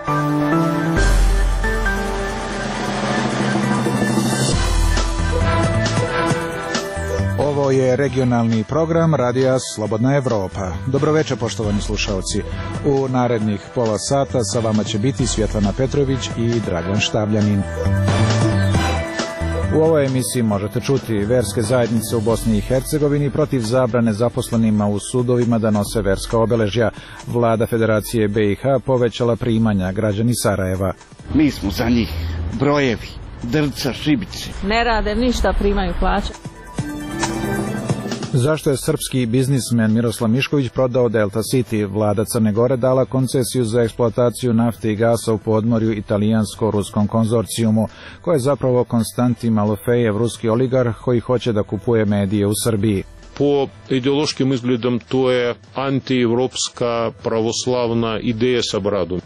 Ovo je regionalni program Radija Slobodna Evropa. Dobro večer, poštovani slušalci. U narednih pola sata sa vama će biti Svjetlana Petrović i Dragan Štavljanin. U ovoj emisiji možete čuti verske zajednice u Bosni i Hercegovini protiv zabrane zaposlenima u sudovima da nose verska obeležja. Vlada Federacije BiH povećala primanja građani Sarajeva. Mi smo za njih brojevi, drca, šibice. Ne rade ništa, primaju plaće. Zašto je srpski biznismen Miroslav Mišković prodao Delta City? Vlada Crne Gore dala koncesiju za eksploataciju nafte i gasa u podmorju italijansko-ruskom konzorcijumu, koje je zapravo Konstantin Malofejev, ruski oligarh koji hoće da kupuje medije u Srbiji. Po ideološkim izgledom to je antievropska pravoslavna ideja sa bradom.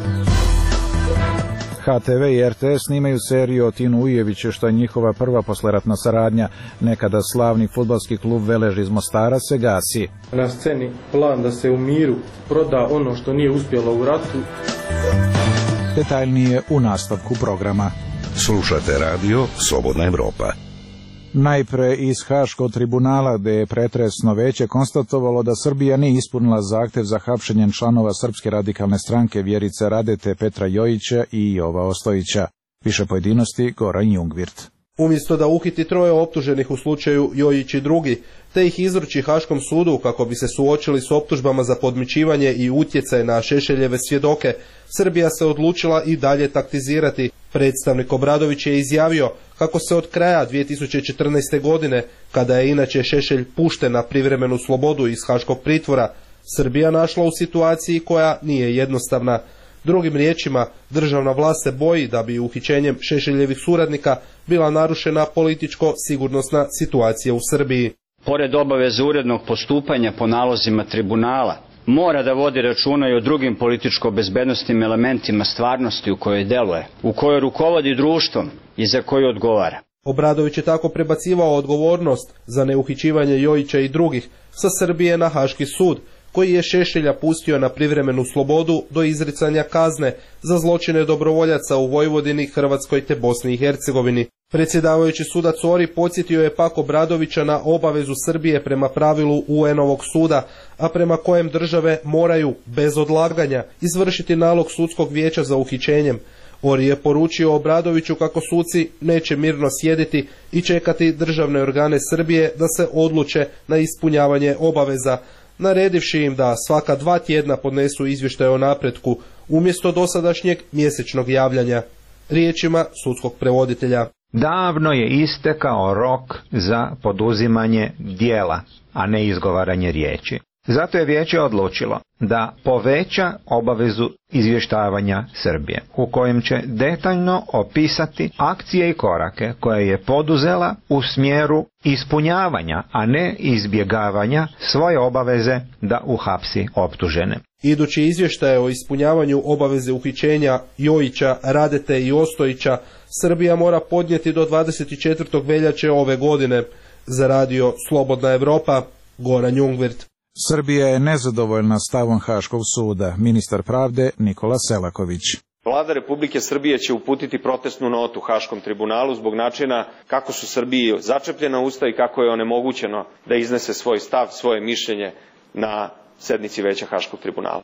HTV i RTS snimaju seriju o Tinu Ujeviću, što je njihova prva posleratna saradnja. Nekada slavni fudbalski klub Velež iz Mostara se gasi. Na sceni plan da se u miru proda ono što nije uspjelo u ratu. Detaljnije u nastavku programa. Slušate radio Slobodna Evropa. Najpre iz Haškog tribunala, gde je pretresno veće konstatovalo da Srbija nije ispunila zahtev za hapšenjem članova Srpske radikalne stranke Vjerice Radete, Petra Jojića i Jova Ostojića. Više pojedinosti Goran Jungvirt. Umjesto da uhiti 3 optuženih u slučaju Jojić i drugi, te ih izruči Haškom sudu kako bi se suočili s optužbama za podmićivanje i utjecaj na Šešeljeve svjedoke, Srbija se odlučila i dalje taktizirati. Predstavnik Obradović je izjavio kako se od kraja 2014. godine, kada je inače Šešelj pušten na privremenu slobodu iz Haškog pritvora, Srbija našla u situaciji koja nije jednostavna. Drugim riječima, državna vlast se boji da bi uhićenjem Šešeljevih suradnika bila narušena političko-sigurnosna situacija u Srbiji. Pored obaveze urednog postupanja po nalozima tribunala, mora da vodi računa i o drugim političko-bezbednostnim elementima stvarnosti u kojoj deluje, u kojoj rukovodi društvom i za koju odgovara. Obradović je tako prebacivao odgovornost za neuhićivanje Jojića i drugih sa Srbije na Haški sud, koji je Šešelja pustio na privremenu slobodu do izricanja kazne za zločine dobrovoljaca u Vojvodini, Hrvatskoj te Bosni i Hercegovini. Predsjedavajući sudac Ori podsjetio je pak Obradovića na obavezu Srbije prema pravilu UN-ovog suda, a prema kojem države moraju, bez odlaganja, izvršiti nalog sudskog vijeća za uhićenjem. Ori je poručio Obradoviću kako suci neće mirno sjediti i čekati državne organe Srbije da se odluče na ispunjavanje obaveza, naredivši im da svaka 2 tjedna podnesu izvještaj o napretku umjesto dosadašnjeg mjesečnog javljanja. Riječima sudskog prevoditelja. Davno je istekao rok za poduzimanje djela, a ne izgovaranje riječi. Zato je vijeće odlučilo da poveća obavezu izvještavanja Srbije, u kojem će detaljno opisati akcije i korake koje je poduzela u smjeru ispunjavanja, a ne izbjegavanja svoje obaveze da uhapsi optužene. Idući izvještaj o ispunjavanju obaveze uhićenja Jojića, Radete i Ostojića Srbija mora podnijeti do 24. veljače ove godine. Za radio Slobodna Evropa, Goran Jungvirt. Srbija je nezadovoljna stavom Haškog suda. Ministar pravde Nikola Selaković. Vlada Republike Srbije će uputiti protestnu notu Haškom tribunalu zbog načina kako su Srbiji začepljena usta i kako je onemogućeno da iznese svoj stav, svoje mišljenje na sednici Veća Haškog tribunala.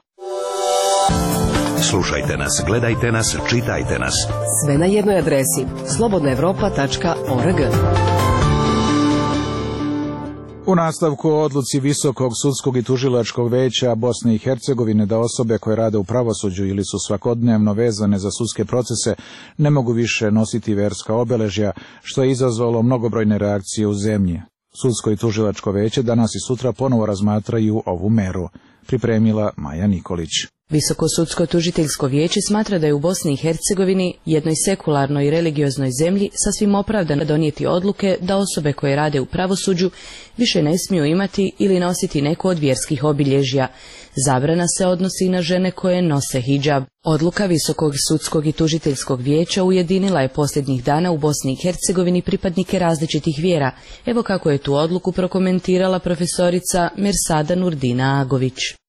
Slušajte nas, gledajte nas, čitajte nas. Sve na jednoj adresi slobodnaevropa.org. U nastavku o odluci Visokog sudskog i tužilačkog veća Bosne i Hercegovine da osobe koje rade u pravosuđu ili su svakodnevno vezane za sudske procese ne mogu više nositi verska obeležja, što je izazvalo mnogobrojne reakcije u zemlji. Sudsko i tužilačko veće danas i sutra ponovo razmatraju ovu meru. Pripremila Maja Nikolić. Visoko sudsko tužiteljsko vijeće smatra da je u Bosni i Hercegovini, jednoj sekularnoj i religioznoj zemlji, sasvim opravdano donijeti odluke da osobe koje rade u pravosuđu više ne smiju imati ili nositi neko od vjerskih obilježja. Zabrana se odnosi na žene koje nose hidžab. Odluka Visokog sudskog i tužiteljskog vijeća ujedinila je posljednjih dana u Bosni i Hercegovini pripadnike različitih vjera. Evo kako je tu odluku prokomentirala profesorica Mersada Nurdina Agović.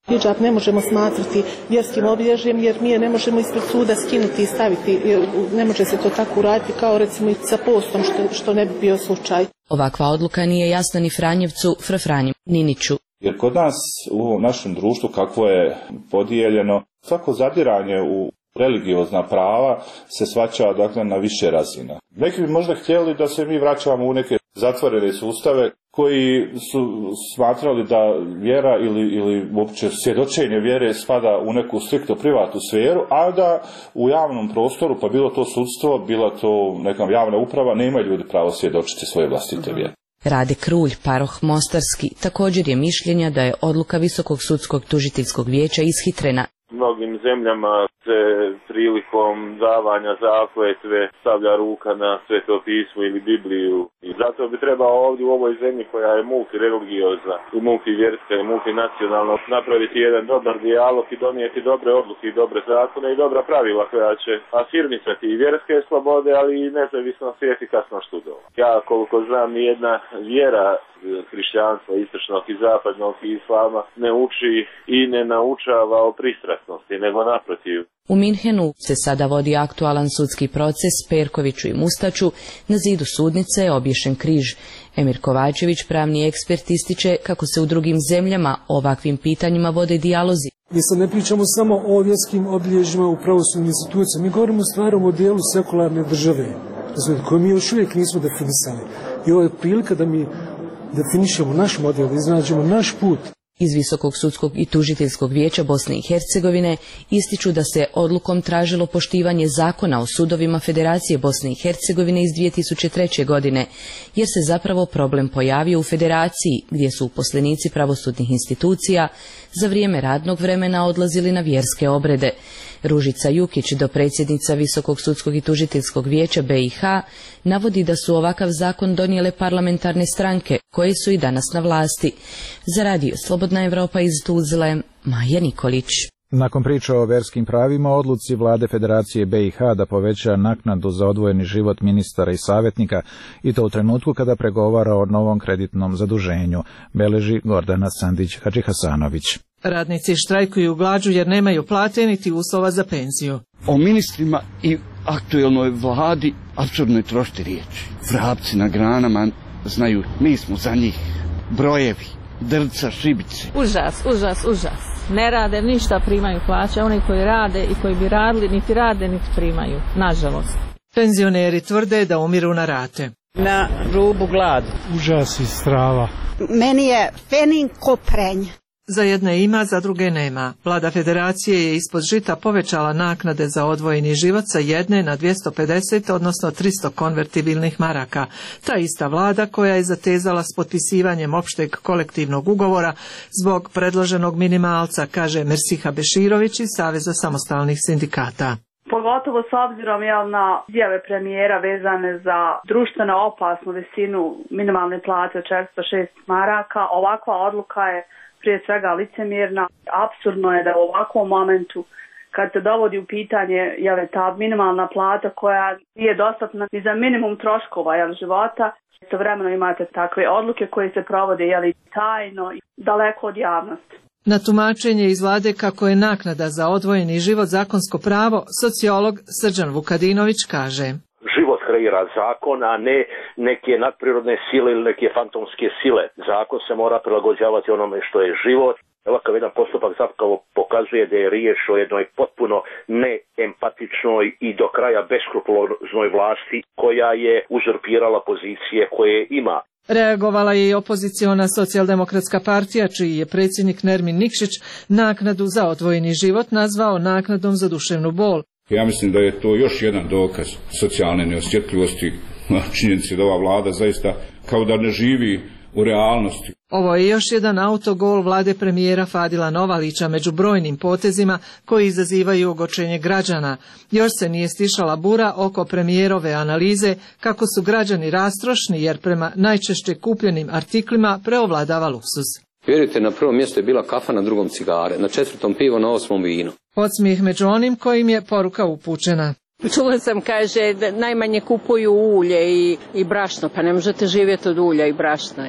Hidžab ne možemo smatrati vjerskim obilježjem jer mi je ne možemo ispred suda skinuti i staviti. Ne može se to tako uraditi kao recimo i sa postom što ne bi bio slučaj. Ovakva odluka nije jasna ni Franjevcu, Franji Niniću. Jer kod nas u ovom našem društvu kako je podijeljeno, svako zadiranje u religiozna prava se shvaća dakle na više razina. Neki bi možda htjeli da se mi vraćamo u neke zatvorene sustave koji su smatrali da vjera ili uopće svjedočenje vjere spada u neku striktno privatnu sferu, a da u javnom prostoru, pa bilo to sudstvo, bila to neka javna uprava, nema ljudi pravo svjedočiti svoje vlastite vjere. Rade Krulj, paroh Mostarski, također je mišljenja da je odluka Visokog sudskog tužiteljskog vijeća ishitrena. U mnogim zemljama se prilikom davanja zakletve stavlja ruka na Sveto pismo ili Bibliju. I zato bi trebao ovdje u ovoj zemlji koja je multireligiozna i multivjerska i multinacionalna napraviti jedan dobar dijalog i donijeti dobre odluke i dobre zakone i dobra pravila koja će afirmisati i vjerske slobode, ali i nezavisnost i efikasnost sudova. Ja koliko znam nijedna vjera hrišćanstva, istočnog i zapadnog i islama ne uči i ne naučava o pristrasnosti, nego naprotiv. U Minhenu se sada vodi aktualan sudski proces Perkoviću i Mustaču, na zidu sudnice je obješen križ. Emir Kovačević, pravni ekspert, ističe kako se u drugim zemljama ovakvim pitanjima vode dijalozi. Mi sad ne pričamo samo o vjerskim obilježjima u pravosudnim institucijama, mi govorimo o stvari o modelu sekularne države, koju mi još uvijek nismo definisali. I ovo je prilika da mi definišemo naš model, da iznađemo naš put. Iz Visokog sudskog i tužiteljskog vijeća Bosne i Hercegovine ističu da se odlukom tražilo poštivanje zakona o sudovima Federacije Bosne i Hercegovine iz 2003. godine, jer se zapravo problem pojavio u Federaciji, gdje su uposlenici pravosudnih institucija za vrijeme radnog vremena odlazili na vjerske obrede. Ružica Jukić, dopredsjednica Visokog sudskog i tužiteljskog vijeća BiH, navodi da su ovakav zakon donijele parlamentarne stranke, koje su i danas na vlasti. Za radio Slobodna Evropa iz Tuzle, Maja Nikolić. Nakon priče o verskim pravima, odluci vlade Federacije BiH da poveća naknadu za odvojeni život ministara i savjetnika, i to u trenutku kada pregovara o novom kreditnom zaduženju, beleži Gordana Sandić-Hadžihasanović. Radnici štrajkuju glađu jer nemaju plate niti uslova za penziju. O ministrima i aktuelnoj vladi apsurdno je trošiti riječi. Vrapci na granama znaju, mi smo za njih brojevi, drca, šibice. Užas, užas, užas. Ne rade ništa, primaju plaće. Oni koji rade i koji bi radili, niti rade, niti primaju. Nažalost. Penzioneri tvrde da umiru na rate. Na rubu glad. Užas i strava. Meni je fenin koprenj. Za jedne ima, za druge nema. Vlada Federacije je ispod žita povećala naknade za odvojeni život sa 1 na 250, odnosno 300 konvertibilnih maraka. Ta ista vlada koja je zatezala s potpisivanjem opšteg kolektivnog ugovora zbog predloženog minimalca, kaže Mersiha Beširović iz Saveza samostalnih sindikata. Pogotovo s obzirom na izjave premijera vezane za društveno opasnu visinu minimalne plate od 406 maraka, ovakva odluka je prije svega licemjerna. Apsurdno je da u ovakvom momentu, kad se dovodi u pitanje ta minimalna plata koja nije dostatna ni za minimum troškova života, istovremeno imate takve odluke koje se provode tajno i daleko od javnosti. Na tumačenje iz vlade kako je naknada za odvojeni život zakonsko pravo, sociolog Srđan Vukadinović kaže: Život kreira zakon, a ne neke nadprirodne sile ili neke fantomske sile. Zakon se mora prilagođavati onome što je život. Ovakav jedan postupak zapravo pokazuje da je riječ o jednoj potpuno neempatičnoj i do kraja beskrupuloznoj vlasti koja je uzurpirala pozicije koje ima. Reagovala je i opoziciona socijaldemokratska partija, čiji je predsjednik Nermin Nikšić naknadu za odvojeni život nazvao naknadom za duševnu bol. Ja mislim da je to još jedan dokaz socijalne neosjetljivosti, činjenice da ova vlada zaista kao da ne živi u realnosti. Ovo je još jedan autogol vlade premijera Fadila Novalića među brojnim potezima koji izazivaju ogorčenje građana. Još se nije stišala bura oko premijerove analize kako su građani rastrošni jer prema najčešće kupljenim artiklima preovladava luksuz. Vjerujte, na prvom mjestu je bila kafa, na drugom cigare, na 4. pivo, na 8. vino. Podsmijeh među onim kojim je poruka upućena. Čula sam, kaže, da najmanje kupuju ulje i brašno, pa ne možete živjeti od ulja i brašna, jel?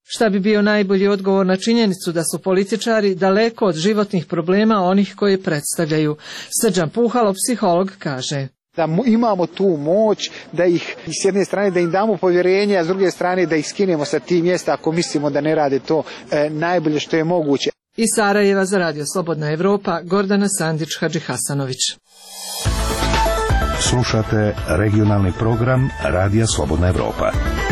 Šta bi bio najbolji odgovor na činjenicu da su političari daleko od životnih problema onih koji predstavljaju? Srđan Puhalo, psiholog, kaže: Da imamo tu moć da ih s jedne strane da im damo povjerenje, a s druge strane da ih skinemo sa tih mjesta ako mislimo da ne rade to najbolje što je moguće. Iz Sarajeva za Radio Slobodna Evropa, Gordana Sandić, Hadži Hasanović. Slušate regionalni program Radija Slobodna Evropa.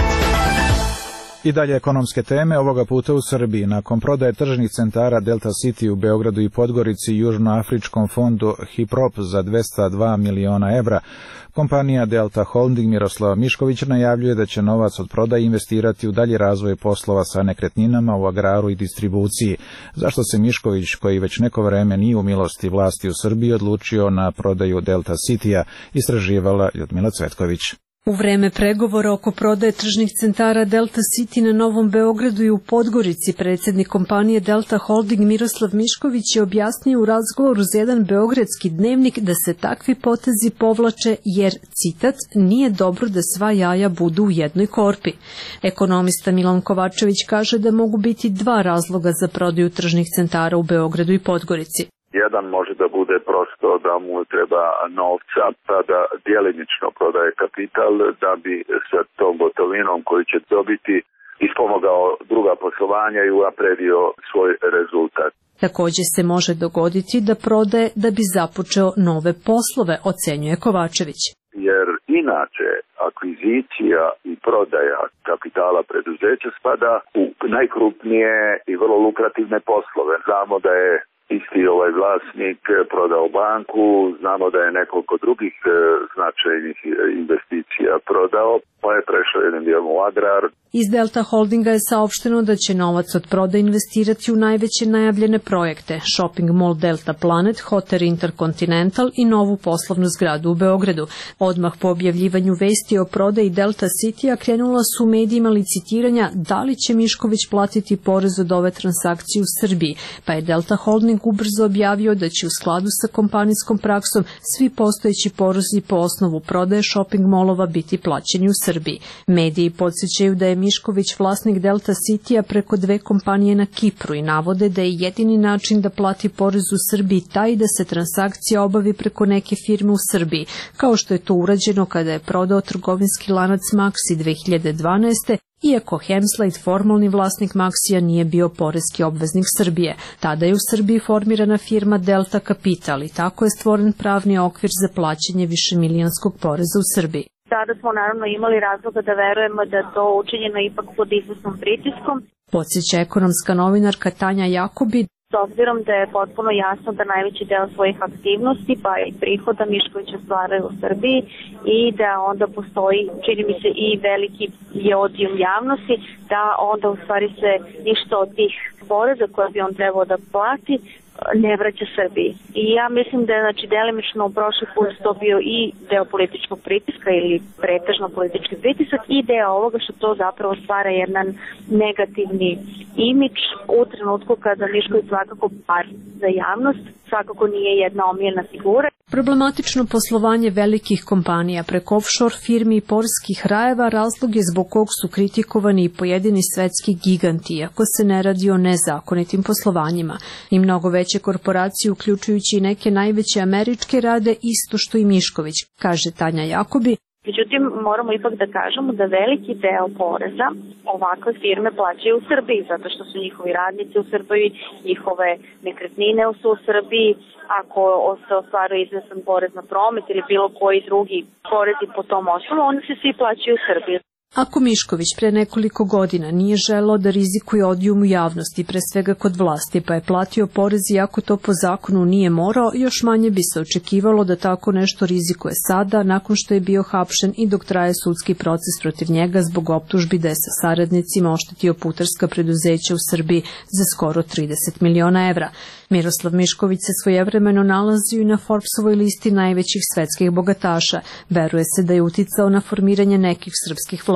I dalje ekonomske teme, ovoga puta u Srbiji. Nakon prodaje tržnih centara Delta City u Beogradu i Podgorici Južnoafričkom fondu Hiprop za 202 miliona evra, kompanija Delta Holding Miroslava Mišković najavljuje da će novac od prodaje investirati u dalji razvoj poslova sa nekretninama u agraru i distribuciji. Zašto se Mišković, koji već neko vreme nije u milosti vlasti u Srbiji, odlučio na prodaju Delta City-a, istraživala Ljudmila Cvetković. U vreme pregovora oko prodaje tržnih centara Delta City na Novom Beogradu i u Podgorici, predsjednik kompanije Delta Holding Miroslav Mišković je objasnio u razgovoru za jedan beogradski dnevnik da se takvi potezi povlače jer, citat, nije dobro da sva jaja budu u jednoj korpi. Ekonomista Milan Kovačević kaže da mogu biti dva razloga za prodaju tržnih centara u Beogradu i Podgorici. Jedan može da bude prosto da mu treba novca, pa da djelimično prodaje kapital da bi sa tom gotovinom koju će dobiti ispomogao druga poslovanja i unapredio svoj rezultat. Također se može dogoditi da prodaje da bi započeo nove poslove, ocenjuje Kovačević. Jer inače akvizicija i prodaja kapitala preduzeća spada u najkrupnije i vrlo lukrativne poslove. Znamo da je isti ovaj vlasnik prodao banku, znamo da je nekoliko drugih značajnih investicija prodao, pa je prešao jednim dijelom u agrar. Iz Delta Holdinga je saopšteno da će novac od prodaje investirati u najveće najavljene projekte: Shopping Mall Delta Planet, Hotel Intercontinental i novu poslovnu zgradu u Beogradu. Odmah po objavljivanju vesti o prodaji Delta City-a krenula su u medijima licitiranja da li će Mišković platiti porez od ove transakcije u Srbiji, pa je Delta Holding ubrzo objavio da će u skladu sa kompanijskom praksom svi postojeći porezi po osnovu prodaje shopping molova biti plaćeni u Srbiji. Mediji podsjećaju da je Mišković vlasnik Delta City-a preko dve kompanije na Kipru i navode da je jedini način da plati porez u Srbiji taj da se transakcija obavi preko neke firme u Srbiji, kao što je to urađeno kada je prodao trgovinski lanac Maxi 2012. Iako Hemslide, formalni vlasnik Maxija, nije bio poreski obveznik Srbije. Tada je u Srbiji formirana firma Delta Capital i tako je stvoren pravni okvir za plaćanje višemilijonskog poreza u Srbiji. Tada smo naravno imali razloga da verujemo da to učinjeno ipak pod izvesnom pritiskom. Podsjeća ekonomska novinarka Tanja Jakobi. S obzirom da je potpuno jasno da najveći deo svojih aktivnosti pa i prihoda Miškovića stvaraju u Srbiji i da onda postoji, čini mi se, i veliki je odijum javnosti, da onda u stvari se ništa od tih poreza koje bi on trebao da plati ne vraća Srbiji. I ja mislim da je delimično u prošli put to bio i deo političkog pritiska ili pretežno politički pritisak i deo ovoga što to zapravo stvara jedan negativni imidž u trenutku kada Mišković svakako par za javnost, svakako nije jedna omiljena figura. Problematično poslovanje velikih kompanija preko offshore firmi i poreskih rajeva razlog je zbog kog su kritikovani i pojedini svetski giganti, iako se ne radi o nezakonitim poslovanjima. I mnogo veće korporacije, uključujući i neke najveće američke, rade isto što i Mišković, kaže Tanja Jakobi. Međutim, moramo ipak da kažemo da veliki deo poreza ovakve firme plaćaju u Srbiji, zato što su njihovi radnici u Srbiji, njihove nekretnine su u Srbiji, ako se ostvaruje izvesan porez na promet ili bilo koji drugi porezi po tom osnovu, oni se svi plaćaju u Srbiji. Ako Mišković pre nekoliko godina nije želeo da rizikuje odijum u javnosti, pre svega kod vlasti, pa je platio porez iako to po zakonu nije morao, još manje bi se očekivalo da tako nešto rizikuje sada, nakon što je bio hapšen i dok traje sudski proces protiv njega zbog optužbi da je sa saradnicima oštetio putarska preduzeća u Srbiji za skoro 30 miliona evra. Miroslav Mišković se svojevremeno nalazio i na Forbesovoj listi najvećih svetskih bogataša. Veruje se da je uticao na formiranje nekih srpskih vlada.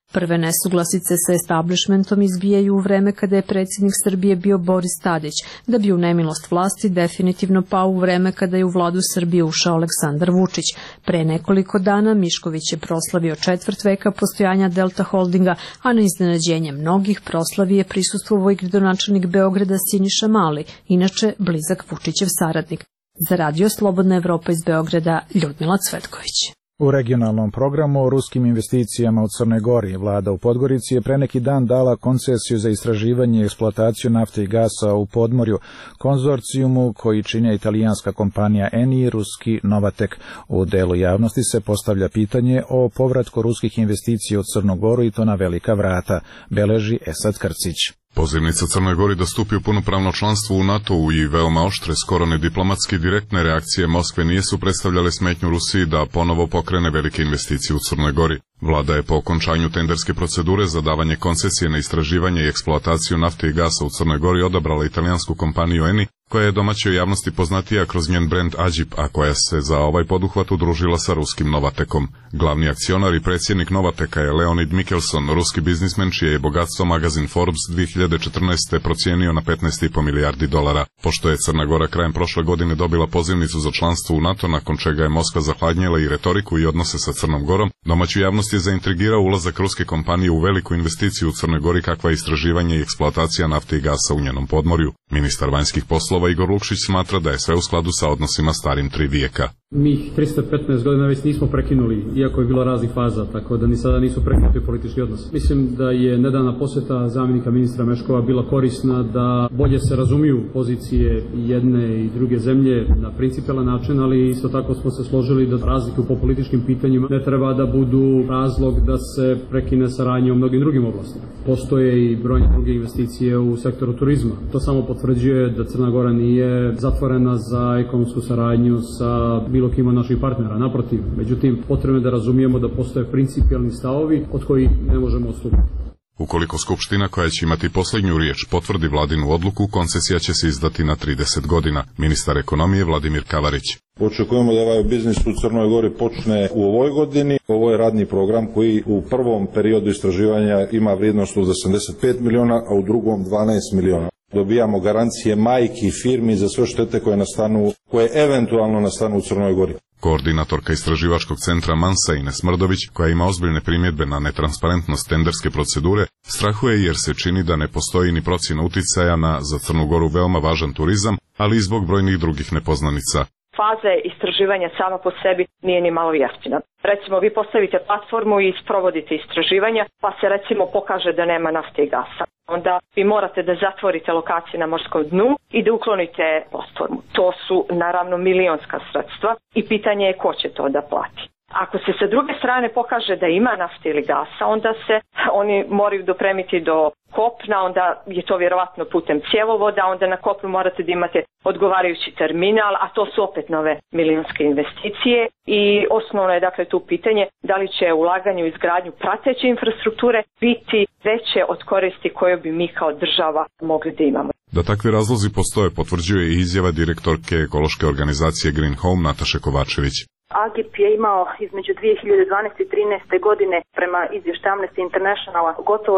Prve nesuglasice sa establishmentom izbijaju u vreme kada je predsjednik Srbije bio Boris Tadić, da bi u nemilost vlasti definitivno pao u vreme kada je u vladu Srbije ušao Aleksandar Vučić. Pre nekoliko dana Mišković je proslavio četvrt veka postojanja Delta Holdinga, a na iznenađenje mnogih proslavi je prisustvovao i gradonačelnik Beograda Siniša Mali, inače blizak Vučićev saradnik. Za Radio Slobodna Evropa iz Beograda, Ljudmila Cvetković. U regionalnom programu o ruskim investicijama u Crnoj Gori vlada u Podgorici je pre neki dan dala koncesiju za istraživanje i eksploataciju nafte i gasa u podmorju konzorcijumu koji čine italijanska kompanija Eni i ruski Novatek. U delu javnosti se postavlja pitanje o povratku ruskih investicija u Crnu Goru i to na velika vrata, beleži Esad Krcić. Pozivnica Crnoj Gori da stupi u punopravno članstvo u NATO-u i veoma oštre, skoro nediplomatski direktne reakcije Moskve nisu predstavljale smetnju Rusiji da ponovo pokrene velike investicije u Crnoj Gori. Vlada je po okončanju tenderske procedure za davanje koncesije na istraživanje i eksploataciju nafte i gasa u Crnoj Gori odabrala italijansku kompaniju Eni, koja je domaćoj javnosti poznatija kroz njen brend Agip, a koja se za ovaj poduhvat udružila sa ruskim Novatekom. Glavni akcionar i predsjednik Novateka je Leonid Mikkelson, ruski biznismen čije je bogatstvo magazin Forbes 2014. procijenio na $15,5 milijardi. Pošto je Crna Gora krajem prošle godine dobila pozivnicu za članstvo u NATO, nakon čega je Moskva zahladnjela i retoriku i odnose sa Crnom Gorom, domaću javnost je zaintrigirao ulazak ruske kompanije u veliku investiciju u Crnoj Gori kakva je istraživanje i eksploatacija nafte i gasa u njenom podmorju. Ministar vanjskih poslova Igor Lukšić smatra da je sve u skladu sa odnosima starim 3 vijeka. Mi 315 godina već nismo prekinuli, iako je bilo raznih faza, tako da ni sada nisu prekinuti politički odnos. Mislim da je nedavna posjeta zamjenika ministra Meškova bila korisna da bolje se razumiju pozicije jedne i druge zemlje na principijelan način, ali isto tako smo se složili da razlike po političkim pitanjima ne treba da budu razlog da se prekine saradnja u mnogim drugim oblastima. Postoje i brojne druge investicije u sektoru turizma. To samo potvrđuje da Crna Gora nije zatvorena za ekonomsku saradnju sa bilo kim od naših partnera, naprotiv. Međutim, potrebno je da razumijemo da postoje principijalni stavovi od kojih ne možemo odstupiti. Ukoliko Skupština, koja će imati posljednju riječ, potvrdi vladinu odluku, koncesija će se izdati na 30 godina. Ministar ekonomije Vladimir Kavarić. Očekujemo da ovaj biznis u Crnoj Gori počne u ovoj godini. Ovo je radni program koji u prvom periodu istraživanja ima vrijednost od 85 miliona, a u drugom 12 miliona. Dobijamo garancije majki firmi za sve štete koje eventualno nastanu u Crnoj Gori. Koordinatorka istraživačkog centra Mansa Ines Mrdović, koja ima ozbiljne primjedbe na netransparentnost tenderske procedure, strahuje jer se čini da ne postoji ni procjena uticaja na za Crnu Goru veoma važan turizam, ali i zbog brojnih drugih nepoznanica. Faza istraživanja sama po sebi nije ni malo jeftina. Recimo, vi postavite platformu i sprovodite istraživanja, pa se recimo pokaže da nema nafte i gasa. Onda vi morate da zatvorite lokacije na morskom dnu i da uklonite platformu. To su naravno milionska sredstva i pitanje je ko će to da plati. Ako se sa druge strane pokaže da ima nafte ili gasa, onda se oni moraju dopremiti do kopna, onda je to vjerovatno putem cjevovoda, onda na kopnu morate da imate odgovarajući terminal, a to su opet nove milionske investicije i osnovno je dakle tu pitanje da li će ulaganje u izgradnju prateće infrastrukture biti veće od koristi koje bi mi kao država mogli da imamo. Da takvi razlozi postoje, potvrđuje i izjava direktorke ekološke organizacije Green Home Nataše Kovačević. Agip je imao između 2012. i 2013. godine prema izvještaju Amnesty Internationala gotovo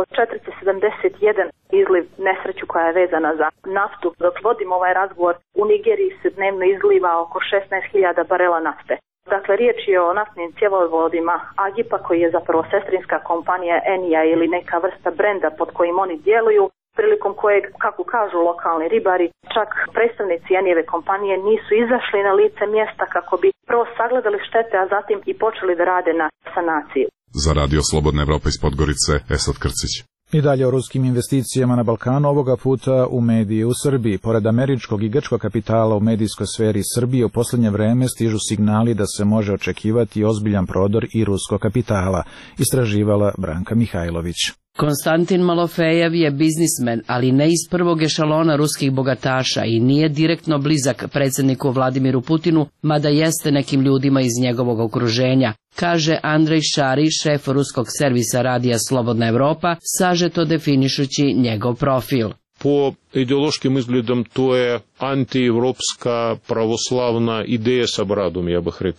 471 izliv nesreću koja je vezana za naftu. Dok vodimo ovaj razgovor, u Nigeriji se dnevno izliva oko 16.000 barela nafte. Dakle, riječ je o naftnim cjevovodima Agipa, koji je zapravo sestrinska kompanija Enija ili neka vrsta brenda pod kojim oni djeluju, prilikom kojeg, kako kažu lokalni ribari, čak predstavnici Enijeve kompanije nisu izašli na lice mjesta kako bi prvo sagledali štete, a zatim i počeli da rade na sanaciji. Za Radio Slobodna Evropa iz Podgorice, Esad Krcić. I dalje o ruskim investicijama na Balkanu, ovoga puta u medije u Srbiji. Pored američkog i grčkog kapitala u medijskoj sferi Srbije, u posljednje vreme stižu signali da se može očekivati ozbiljan prodor i ruskog kapitala, istraživala Branka Mihajlović. Konstantin Malofejev je biznismen, ali ne iz prvog ešalona ruskih bogataša i nije direktno blizak predsjedniku Vladimiru Putinu, mada jeste nekim ljudima iz njegovog okruženja, kaže Andrej Šari, šef ruskog servisa radija Slobodna Evropa, sažeto definišući njegov profil. Po ideološkim izgledom to je antievropska pravoslavna ideja sa bradom, ja bih rekao.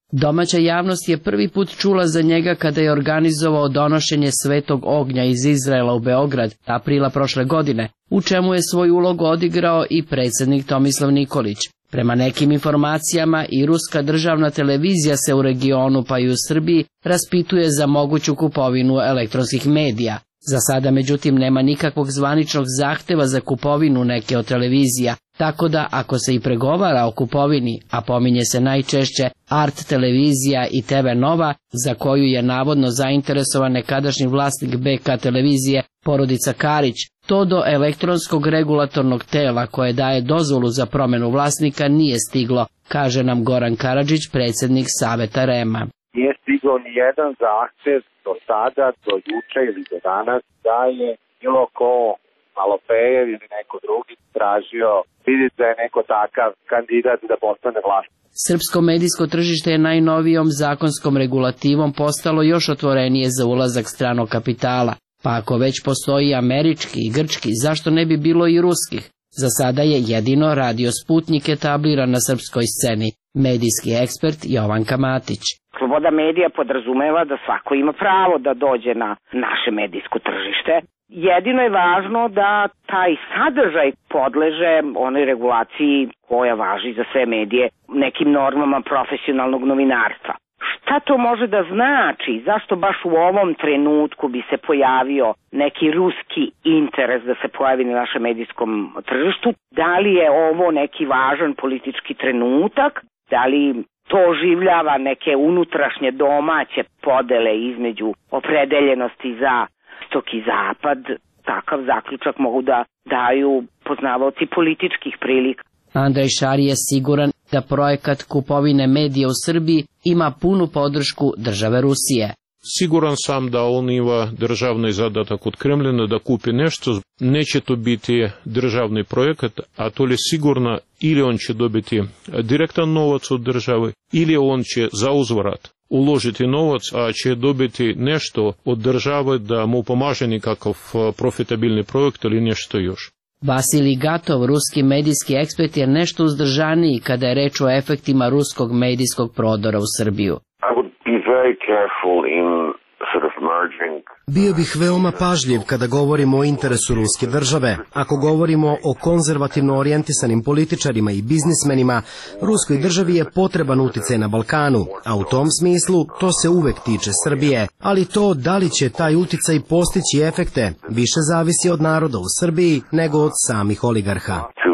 Domaća javnost je prvi put čula za njega kada je organizovao donošenje Svetog ognja iz Izraela u Beograd aprila prošle godine, u čemu je svoj ulog odigrao i predsjednik Tomislav Nikolić. Prema nekim informacijama i ruska državna televizija se u regionu pa i u Srbiji raspituje za moguću kupovinu elektronskih medija. Za sada međutim nema nikakvog zvaničnog zahteva za kupovinu neke od televizija, tako da ako se i pregovara o kupovini, a pominje se najčešće Art televizija i TV Nova, za koju je navodno zainteresovan nekadašnji vlasnik BK televizije porodica Karić, to do elektronskog regulatornog tela koje daje dozvolu za promjenu vlasnika nije stiglo, kaže nam Goran Karadžić, predsjednik Saveta REM-a. Nije stiglo ni jedan zahtev do sada, do juče ili do danas, da je bilo ko Malopejev ili neko drugi tražio vidjeti da je neko takav kandidat da postane vlasnik. Srpsko medijsko tržište je najnovijom zakonskom regulativom postalo još otvorenije za ulazak stranog kapitala. Pa ako već postoji američki i grčki, zašto ne bi bilo i ruskih? Za sada je jedino Radio Sputnik etabliran na srpskoj sceni. Medijski ekspert Jovanka Matić. Sloboda medija podrazumeva da svako ima pravo da dođe na naše medijsko tržište. Jedino je važno da taj sadržaj podleže onoj regulaciji koja važi za sve medije, nekim normama profesionalnog novinarstva. Šta to može da znači? Zašto baš u ovom trenutku bi se pojavio neki ruski interes da se pojavi na našem medijskom tržištu? Da li je ovo neki važan politički trenutak? Da li to oživljava neke unutrašnje domaće podele između opredeljenosti za istok i zapad? Takav zaključak mogu da daju poznavaoci političkih prilika. Andrej Šari je siguran da projekat kupovine medija u Srbiji ima punu podršku države Rusije. Siguran sam da on ima državni zadatak od Kremljina da kupi nešto. Neće to biti državni projekat, a to je sigurno ili on će dobiti direktan novac od države, ili on će za uzvrat uložiti novac, a će dobiti nešto od države da mu pomaže nikakav profitabilni projekt ili nešto još. Vasilij Gatov, ruski medijski ekspert, je nešto uzdržaniji kada je reč o efektima ruskog medijskog prodora u Srbiju. Bio bih veoma pažljiv kada govorimo o interesu ruske države. Ako govorimo o konzervativno orijentisanim političarima i biznismenima, ruskoj državi je potreban uticaj na Balkanu, a u tom smislu to se uvek tiče Srbije. Ali to da li će taj uticaj postići efekte više zavisi od naroda u Srbiji nego od samih oligarha.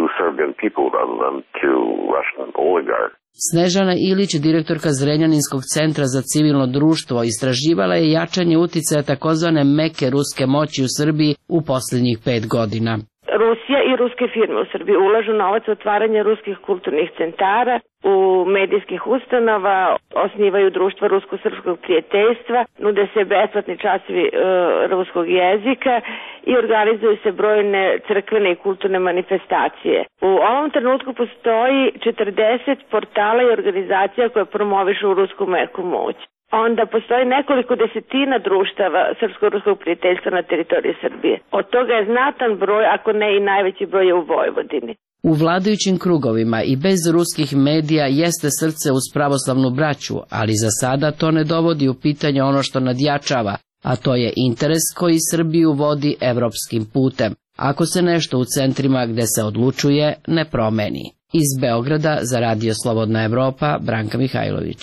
Snežana Ilić, direktorka Zrenjaninskog centra za civilno društvo, istraživala je jačanje uticaja takozvane meke ruske moći u Srbiji u posljednjih 5 godina. Rusija i ruske firme u Srbiji ulažu novac u otvaranje ruskih kulturnih centara, u medijskih ustanova, osnivaju društva rusko-srpskog prijateljstva, nude se besplatni časovi ruskog jezika i organizuju se brojne crkvene i kulturne manifestacije. U ovom trenutku postoji 40 portala i organizacija koje promovišu rusku meku moć. Onda postoji nekoliko desetina društava srpsko-ruskog prijateljstva na teritoriji Srbije. Od toga je znatan broj, ako ne i najveći broj, je u Vojvodini. U vladajućim krugovima i bez ruskih medija jeste srce uz pravoslavnu braću, ali za sada to ne dovodi u pitanje ono što nadjačava, a to je interes koji Srbiju vodi evropskim putem, ako se nešto u centrima gde se odlučuje ne promeni. Iz Beograda za Radio Slobodna Evropa, Branka Mihajlović.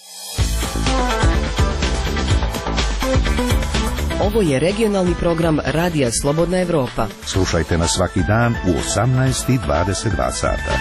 Ovo je regionalni program Radija Slobodna Evropa. Slušajte nas svaki dan u 18:22 sata.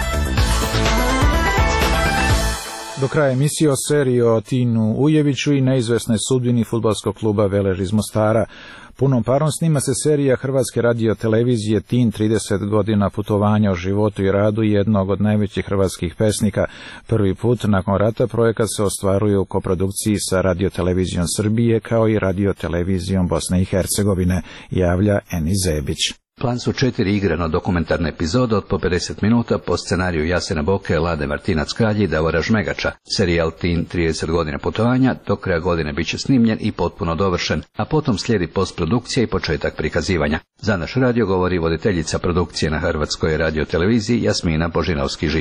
Do kraja emisije o seriji o Tinu Ujeviću i neizvesnoj sudbini fudbalskog kluba Velež iz Mostara. Punom parom snima se serija Hrvatske radiotelevizije Tin, 30 godina putovanja o životu i radu jednog od najvećih hrvatskih pesnika. Prvi put nakon rata projekat se ostvaruje u koprodukciji sa Radiotelevizijom Srbije kao i Radiotelevizijom Bosne i Hercegovine, javlja Eni Zebić. Plan su 4 igrano dokumentarne epizode od po 50 minuta po scenariju Jasena Boke, Lade Martinac-Kralji i Davora Žmegača. Serijal Tin, 30 godina putovanja, do kraja godine bit će snimljen i potpuno dovršen, a potom slijedi postprodukcija i početak prikazivanja. Za naš radio govori voditeljica produkcije na Hrvatskoj radioteleviziji Jasmina Božinovski-Živalj.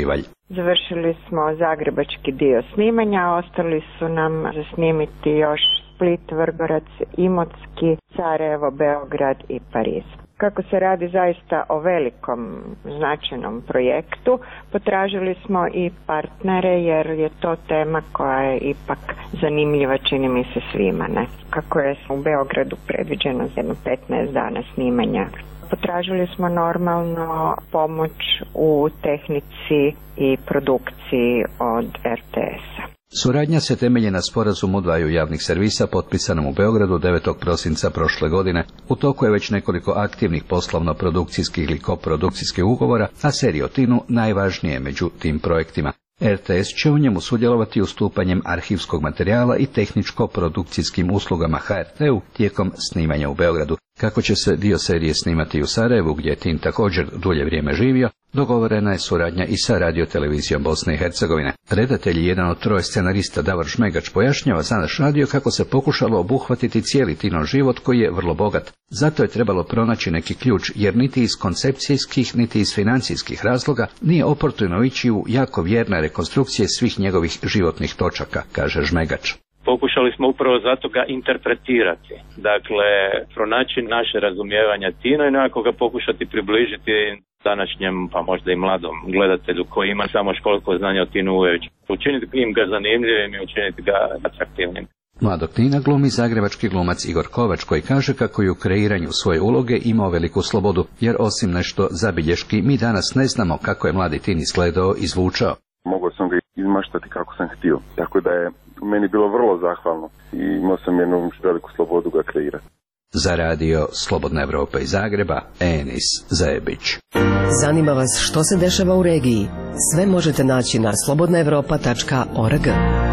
Završili smo zagrebački dio snimanja, ostali su nam za snimiti još Split, Vrgorac, Imotski, Sarajevo, Beograd i Pariz. Kako se radi zaista o velikom značajnom projektu, potražili smo i partnere jer je to tema koja je ipak zanimljiva, čini mi se svima. Ne? Kako je u Beogradu predviđeno za 15 dana snimanja. Potražili smo normalno pomoć u tehnici i produkciji od RTS-a. Suradnja se temelji na sporazumu dvaju javnih servisa potpisanom u Beogradu 9. prosinca prošle godine. U toku je već nekoliko aktivnih poslovno-produkcijskih ili koprodukcijskih ugovora, a serija o Tinu najvažnije među tim projektima. RTS će u njemu sudjelovati ustupanjem arhivskog materijala i tehničko-produkcijskim uslugama HRT-u tijekom snimanja u Beogradu. Kako će se dio serije snimati u Sarajevu, gdje je Tin također dulje vrijeme živio, dogovorena je suradnja i sa radiotelevizijom Bosne i Hercegovine. Redatelj i jedan od troje scenarista Davor Žmegač pojašnjava za naš radio kako se pokušalo obuhvatiti cijeli Tinov život koji je vrlo bogat. Zato je trebalo pronaći neki ključ, jer niti iz koncepcijskih, niti iz financijskih razloga nije oportuno ići u jako vjerne rekonstrukcije svih njegovih životnih točaka, kaže Žmegač. Pokušali smo upravo zato ga interpretirati, dakle pronaći naše razumijevanje Tina i nekako ga pokušati približiti današnjem, pa možda i mladom gledatelju koji ima samo školsko znanje o Tinu Ujeviću. Učiniti im ga zanimljivim i učiniti ga atraktivnim. Mladog Tina glumi zagrebački glumac Igor Kovač, koji kaže kako je u kreiranju svoje uloge imao veliku slobodu, jer osim nešto zabilješki mi danas ne znamo kako je mladi Tin izgledao i zvučao. Mogao sam ga izmaštati kako sam htio, tako da je meni bilo vrlo zahvalno i imao sam jednu veliku slobodu ga kreirati. Za radio Slobodna Evropa iz Zagreba, Enis Zajebić. Zanima vas što se dešava u regiji? Sve možete naći na slobodnaevropa.org.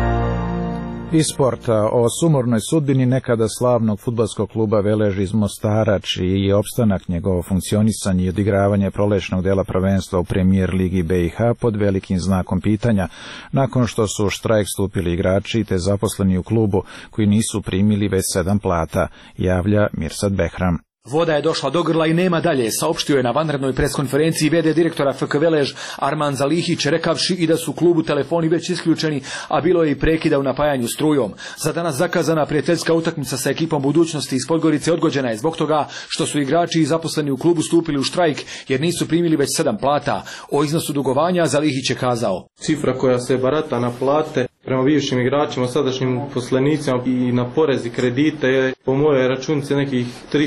Iz sporta o sumornoj sudbini nekada slavnog fudbalskog kluba Velež iz Mostara, čiji je opstanak, njegovo funkcionisanje i odigravanje proljećnog dela prvenstva u Premijer Ligi BiH pod velikim znakom pitanja, nakon što su u štrajk stupili igrači te zaposleni u klubu koji nisu primili već 7 plata, javlja Mirsad Behram. Voda je došla do grla i nema dalje, saopštio je na vanrednoj preskonferenciji VD direktora FK Velež Arman Zalihić, rekavši i da su klubu telefoni već isključeni, a bilo je i prekida u napajanju strujom. Za danas zakazana prijateljska utakmica sa ekipom Budućnosti iz Podgorice odgođena je zbog toga što su igrači i zaposleni u klubu stupili u štrajk jer nisu primili već 7 plata. O iznosu dugovanja Zalihić je kazao: Cifra koja se barata na plate prema bivšim igračima, sadašnjim poslenicima i na porezi kredite je po mojoj računici nekih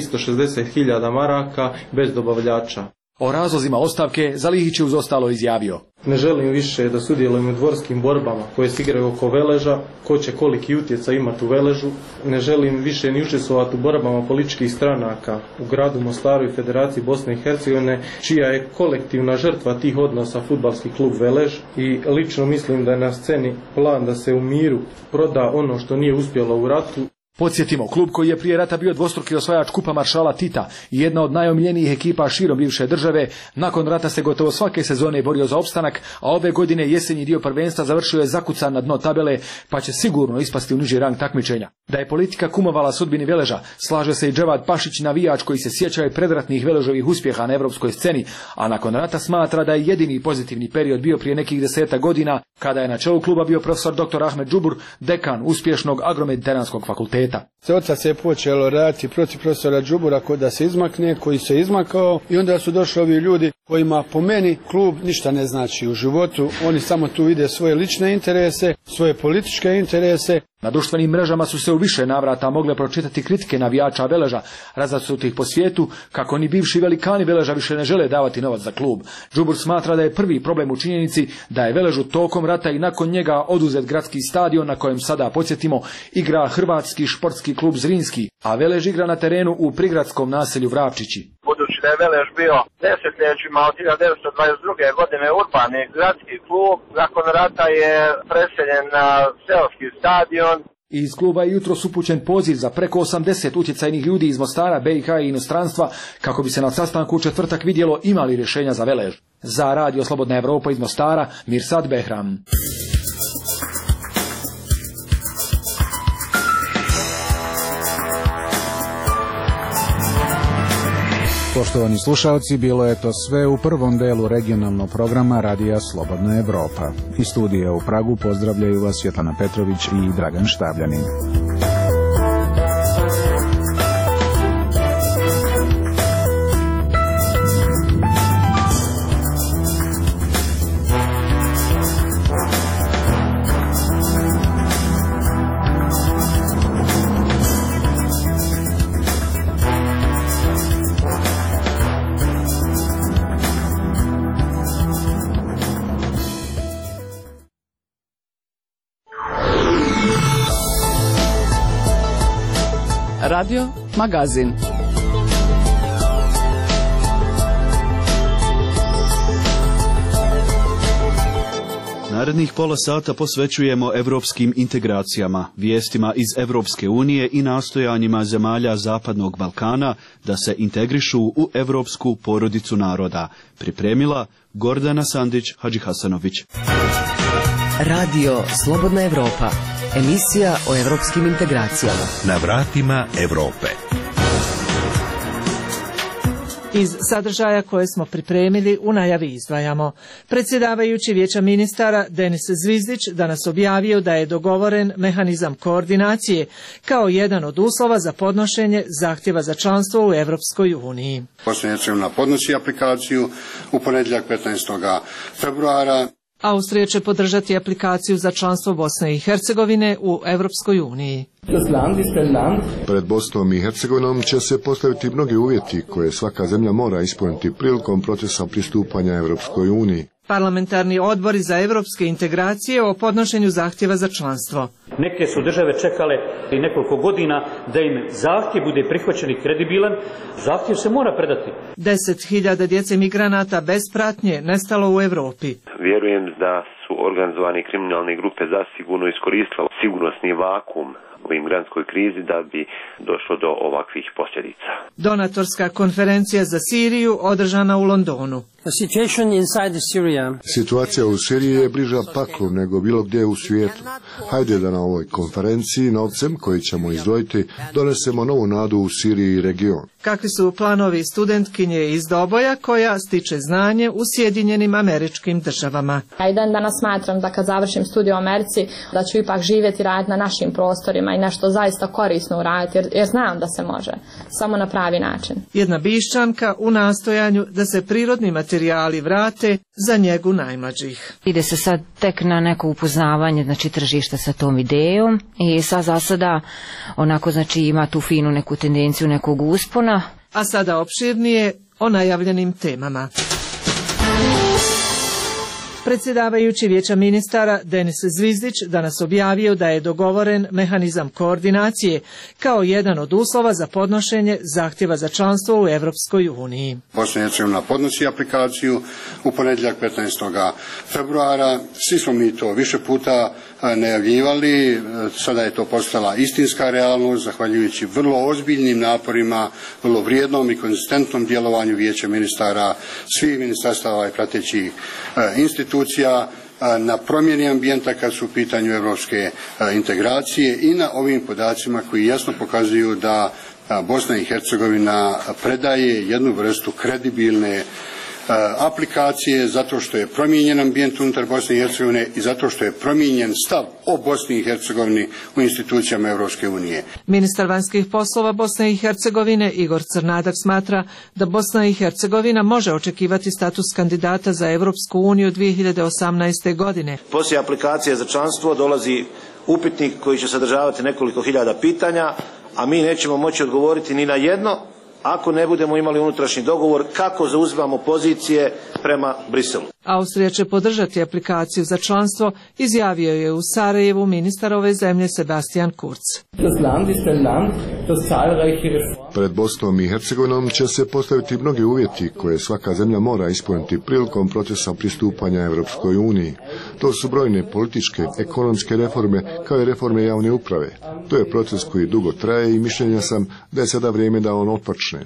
360.000 maraka bez dobavljača. O razlozima ostavke Zalihić je uz ostalo izjavio: Ne želim više da sudjelujem u dvorskim borbama koje se igraju oko Veleža, ko će koliki utjecaj imati u Veležu. Ne želim više ni učestvovati u borbama političkih stranaka u gradu Mostaru i Federaciji Bosne i Hercegovine, čija je kolektivna žrtva tih odnosa fudbalski klub Velež. I lično mislim da je na sceni plan da se u miru proda ono što nije uspjelo u ratu. Podsjetimo, klub koji je prije rata bio dvostruki osvajač kupa maršala Tita i jedna od najomiljenijih ekipa širom bivše države, nakon rata se gotovo svake sezone borio za opstanak, a ove godine jesenji dio prvenstva završio je zakucan na dno tabele, pa će sigurno ispasti u niži rang takmičenja. Da je politika kumovala sudbini Veleža, slaže se i Dževad Pašić, navijač koji se sjeća i predratnih Veležovih uspjeha na evropskoj sceni, a nakon rata smatra da je jedini pozitivni period bio prije nekih 10 godina, kada je na čelu kluba bio profesor dr. Ahmed Džubur, dekan uspješnog agromediteranskog fakulteta. Od sad se je počelo raditi protiv profesora Džubura da se izmakne, koji se izmakao, i onda su došli ovi ljudi kojima po meni klub ništa ne znači u životu. Oni samo tu vide svoje lične interese, svoje političke interese. Na društvenim mrežama su se u više navrata mogle pročitati kritike navijača Veleža, razasutih po svijetu, kako ni bivši velikani Veleža više ne žele davati novac za klub. Džubur smatra da je prvi problem u činjenici da je Veležu tokom rata i nakon njega oduzet gradski stadion na kojem sada, podsjetimo, igra hrvatski športski klub Zrinski, a Velež igra na terenu u prigradskom naselju Vrapčići. Budući da je Velež bio desetljećima od 1922. godine urbani gradski klub, nakon rata je preseljen na seoski stadion. Iz kluba je jutros upućen poziv za preko 80 utjecajnih ljudi iz Mostara, BiH i inostranstva, kako bi se na sastanku u četvrtak vidjelo ima li rješenja za Velež. Za radio Slobodna Evropa iz Mostara, Mirsad Behram. Poštovani slušalci, bilo je to sve u prvom delu regionalnog programa Radija Slobodna Evropa. Iz studija u Pragu pozdravljaju vas Svetlana Petrović i Dragan Štabljanin. Radio Magazin. Narednih pola sata posvećujemo evropskim integracijama, vijestima iz Evropske unije i nastojanjima zemalja Zapadnog Balkana da se integrišu u evropsku porodicu naroda. Pripremila Gordana Sandić-Hadžihasanović. Radio Slobodna Evropa. Emisija o evropskim integracijama. Na vratima Evrope. Iz sadržaja koje smo pripremili u najavi izdvajamo. Predsjedavajući Vijeća ministara Denis Zvizdić danas objavio da je dogovoren mehanizam koordinacije kao jedan od uslova za podnošenje zahtjeva za članstvo u Evropskoj uniji. Bosna i Hercegovina podnosi aplikaciju u ponedjeljak 15. februara. Austrija će podržati aplikaciju za članstvo Bosne i Hercegovine u Evropskoj uniji. Pred Bosnom i Hercegovinom će se postaviti mnogi uvjeti koje svaka zemlja mora ispuniti prilikom procesa pristupanja Evropskoj uniji. Parlamentarni odbori za evropske integracije o podnošenju zahtjeva za članstvo. Neke su države čekale i nekoliko godina da im zahtjev bude prihvaćen i kredibilan. Zahtjev se mora predati. 10.000 djece migranata bez pratnje nestalo u Europi. Vjerujem da su organizovane kriminalne grupe zasigurno iskoristile sigurnosni vakuum u imigrantskoj krizi da bi došlo do ovakvih posljedica. Donatorska konferencija za Siriju održana u Londonu. Situacija u Siriji je bliža paklu nego bilo gdje u svijetu. Hajde da na ovoj konferenciji novcem koji ćemo izdvojiti donesemo novu nadu u Siriji i region. Kakvi su planovi studentkinje iz Doboja koja stiče znanje u Sjedinjenim Američkim Državama? Ja i dan danas smatram da kad završim studij u Americi da ću ipak živjeti i raditi na našim prostorima i nešto zaista korisno uraditi jer znam da se može, samo na pravi način. Jedna Bišćanka u nastojanju da se prirodni materijali vrate za njegu najmlađih. Ide se sad tek na neko upoznavanje, znači tržišta sa tom idejom i sad za sada onako znači ima tu finu neku tendenciju nekog uspona. A sada opširnije o najavljenim temama. Predsjedavajući Vijeća ministara Denis Zvizdić danas objavio da je dogovoren mehanizam koordinacije kao jedan od uslova za podnošenje zahtjeva za članstvo u Evropskoj uniji. Bosna i Hercegovina podnosi aplikaciju u ponedjeljak 15. februara. Svi smo mi to više puta najavljivali, sada je to postala istinska realnost zahvaljujući vrlo ozbiljnim naporima, vrlo vrijednom i konzistentnom djelovanju Vijeća ministara, svih ministarstava i pratećih institucija na promjeni ambijenta kad su u pitanju evropske integracije i na ovim podacima koji jasno pokazuju da Bosna i Hercegovina predaje jednu vrstu kredibilne aplikacije zato što je promijenjen ambijent unutar Bosne i Hercegovine i zato što je promijenjen stav o Bosni i Hercegovini u institucijama Europske unije. Ministar vanjskih poslova Bosne i Hercegovine Igor Crnadak smatra da Bosna i Hercegovina može očekivati status kandidata za Europsku uniju 2018. godine. Poslije aplikacije za članstvo dolazi upitnik koji će sadržavati nekoliko hiljada pitanja, a mi nećemo moći odgovoriti ni na jedno ako ne budemo imali unutrašnji dogovor kako zauzimamo pozicije prema Briselu. Austrija će podržati aplikaciju za članstvo, izjavio je u Sarajevu ministar ove zemlje Sebastian Kurz. Pred Bosnom i Hercegovinom će se postaviti mnogi uvjeti koje svaka zemlja mora ispuniti prilikom procesa pristupanja Evropskoj uniji. To su brojne političke, ekonomske reforme kao i reforme javne uprave. To je proces koji dugo traje i mišljenja sam da je sada vrijeme da on otpočne.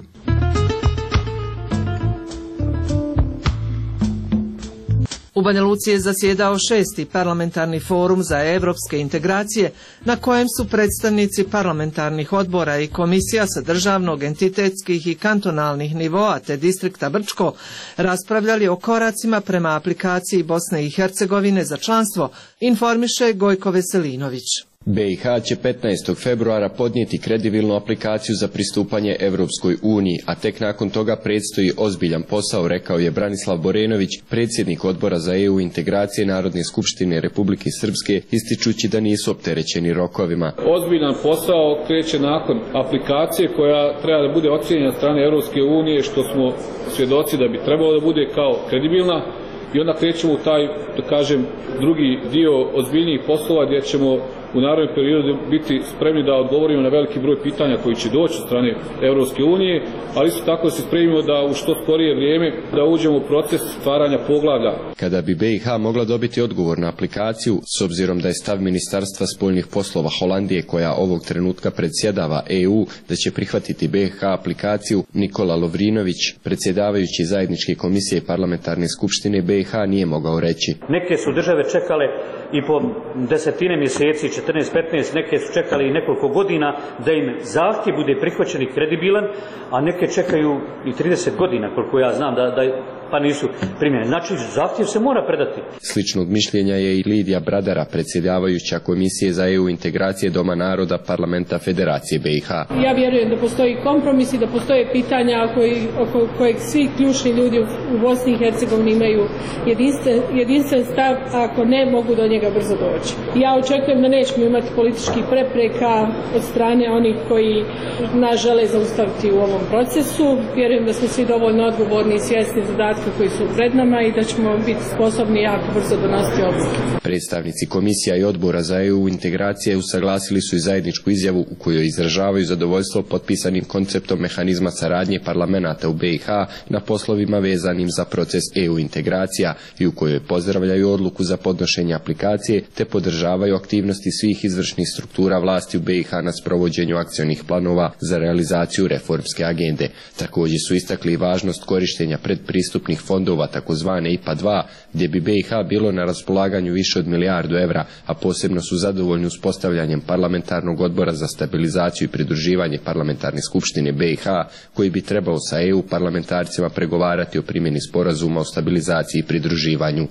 U Banja Luci je zasjedao 6. parlamentarni forum za evropske integracije, na kojem su predstavnici parlamentarnih odbora i komisija sa državnog, entitetskih i kantonalnih nivoa te distrikta Brčko raspravljali o koracima prema aplikaciji Bosne i Hercegovine za članstvo, informiše Gojko Veselinović. BiH će 15. februara podnijeti kredibilnu aplikaciju za pristupanje Evropskoj uniji, a tek nakon toga predstoji ozbiljan posao, rekao je Branislav Borenović, predsjednik odbora za EU integracije Narodne skupštine Republike Srpske, ističući da nisu opterećeni rokovima. Ozbiljan posao kreće nakon aplikacije koja treba da bude ocijenjena od strane Evropske unije, što smo svjedoci da bi trebalo da bude kao kredibilna, i onda krećemo u taj, da kažem, drugi dio ozbiljnijih poslova gdje ćemo u narednom periodu biti spremni da odgovorimo na veliki broj pitanja koji će doći od strane Evropske unije, ali isto tako da se spremimo da u što skorije vrijeme da uđemo u proces stvaranja poglavlja. Kada bi BiH mogla dobiti odgovor na aplikaciju, s obzirom da je stav Ministarstva spoljnih poslova Holandije, koja ovog trenutka predsjedava EU, da će prihvatiti BiH aplikaciju, Nikola Lovrinović, predsjedavajući zajedničke komisije parlamentarne skupštine BiH, nije mogao reći. Neke su države čekale i po desetine mjeseci, 14-15, neke su čekali i nekoliko godina da im zahtjev bude prihvaćen i kredibilan, a neke čekaju i 30 godina, koliko ja znam, pa nisu primjene. Znači, zahtjev se mora predati. Sličnog mišljenja je i Lidija Bradara, predsjedavajuća Komisije za EU integracije Doma naroda Parlamenta Federacije BiH. Ja vjerujem da postoji kompromis i da postoje pitanja oko kojeg svi ključni ljudi u Bosni i Hercegovini imaju jedinstven stav, a ako ne, mogu do njega brzo doći. Ja očekujem da nećemo imati političkih prepreka od strane onih koji nas žele zaustaviti u ovom procesu. Vjerujem da smo svi dovoljno odgovorni i svjesni zadatka koji su pred nama i da ćemo biti sposobni jako brzo donositi odluke. Predstavnici komisija i odbora za EU integracije usaglasili su i zajedničku izjavu u kojoj izražavaju zadovoljstvo potpisanim konceptom mehanizma saradnje parlamenata u BiH na poslovima vezanim za proces EU integracija i u kojoj pozdravljaju odluku za podnošenje aplikacije te podržavaju aktivnosti svih izvršnih struktura vlasti u BiH na sprovođenju akcionih planova za realizaciju reformske agende. Također su istakli i važnost korištenja predpristupnih fondova takozvane IPA 2, gdje bi BiH bilo na raspolaganju više od milijardu evra, a posebno su zadovoljni uspostavljanjem parlamentarnog odbora za stabilizaciju i pridruživanje parlamentarne skupštine BiH, koji bi trebao sa EU parlamentarcima pregovarati o primjeni sporazuma o stabilizaciji i pridruživanju.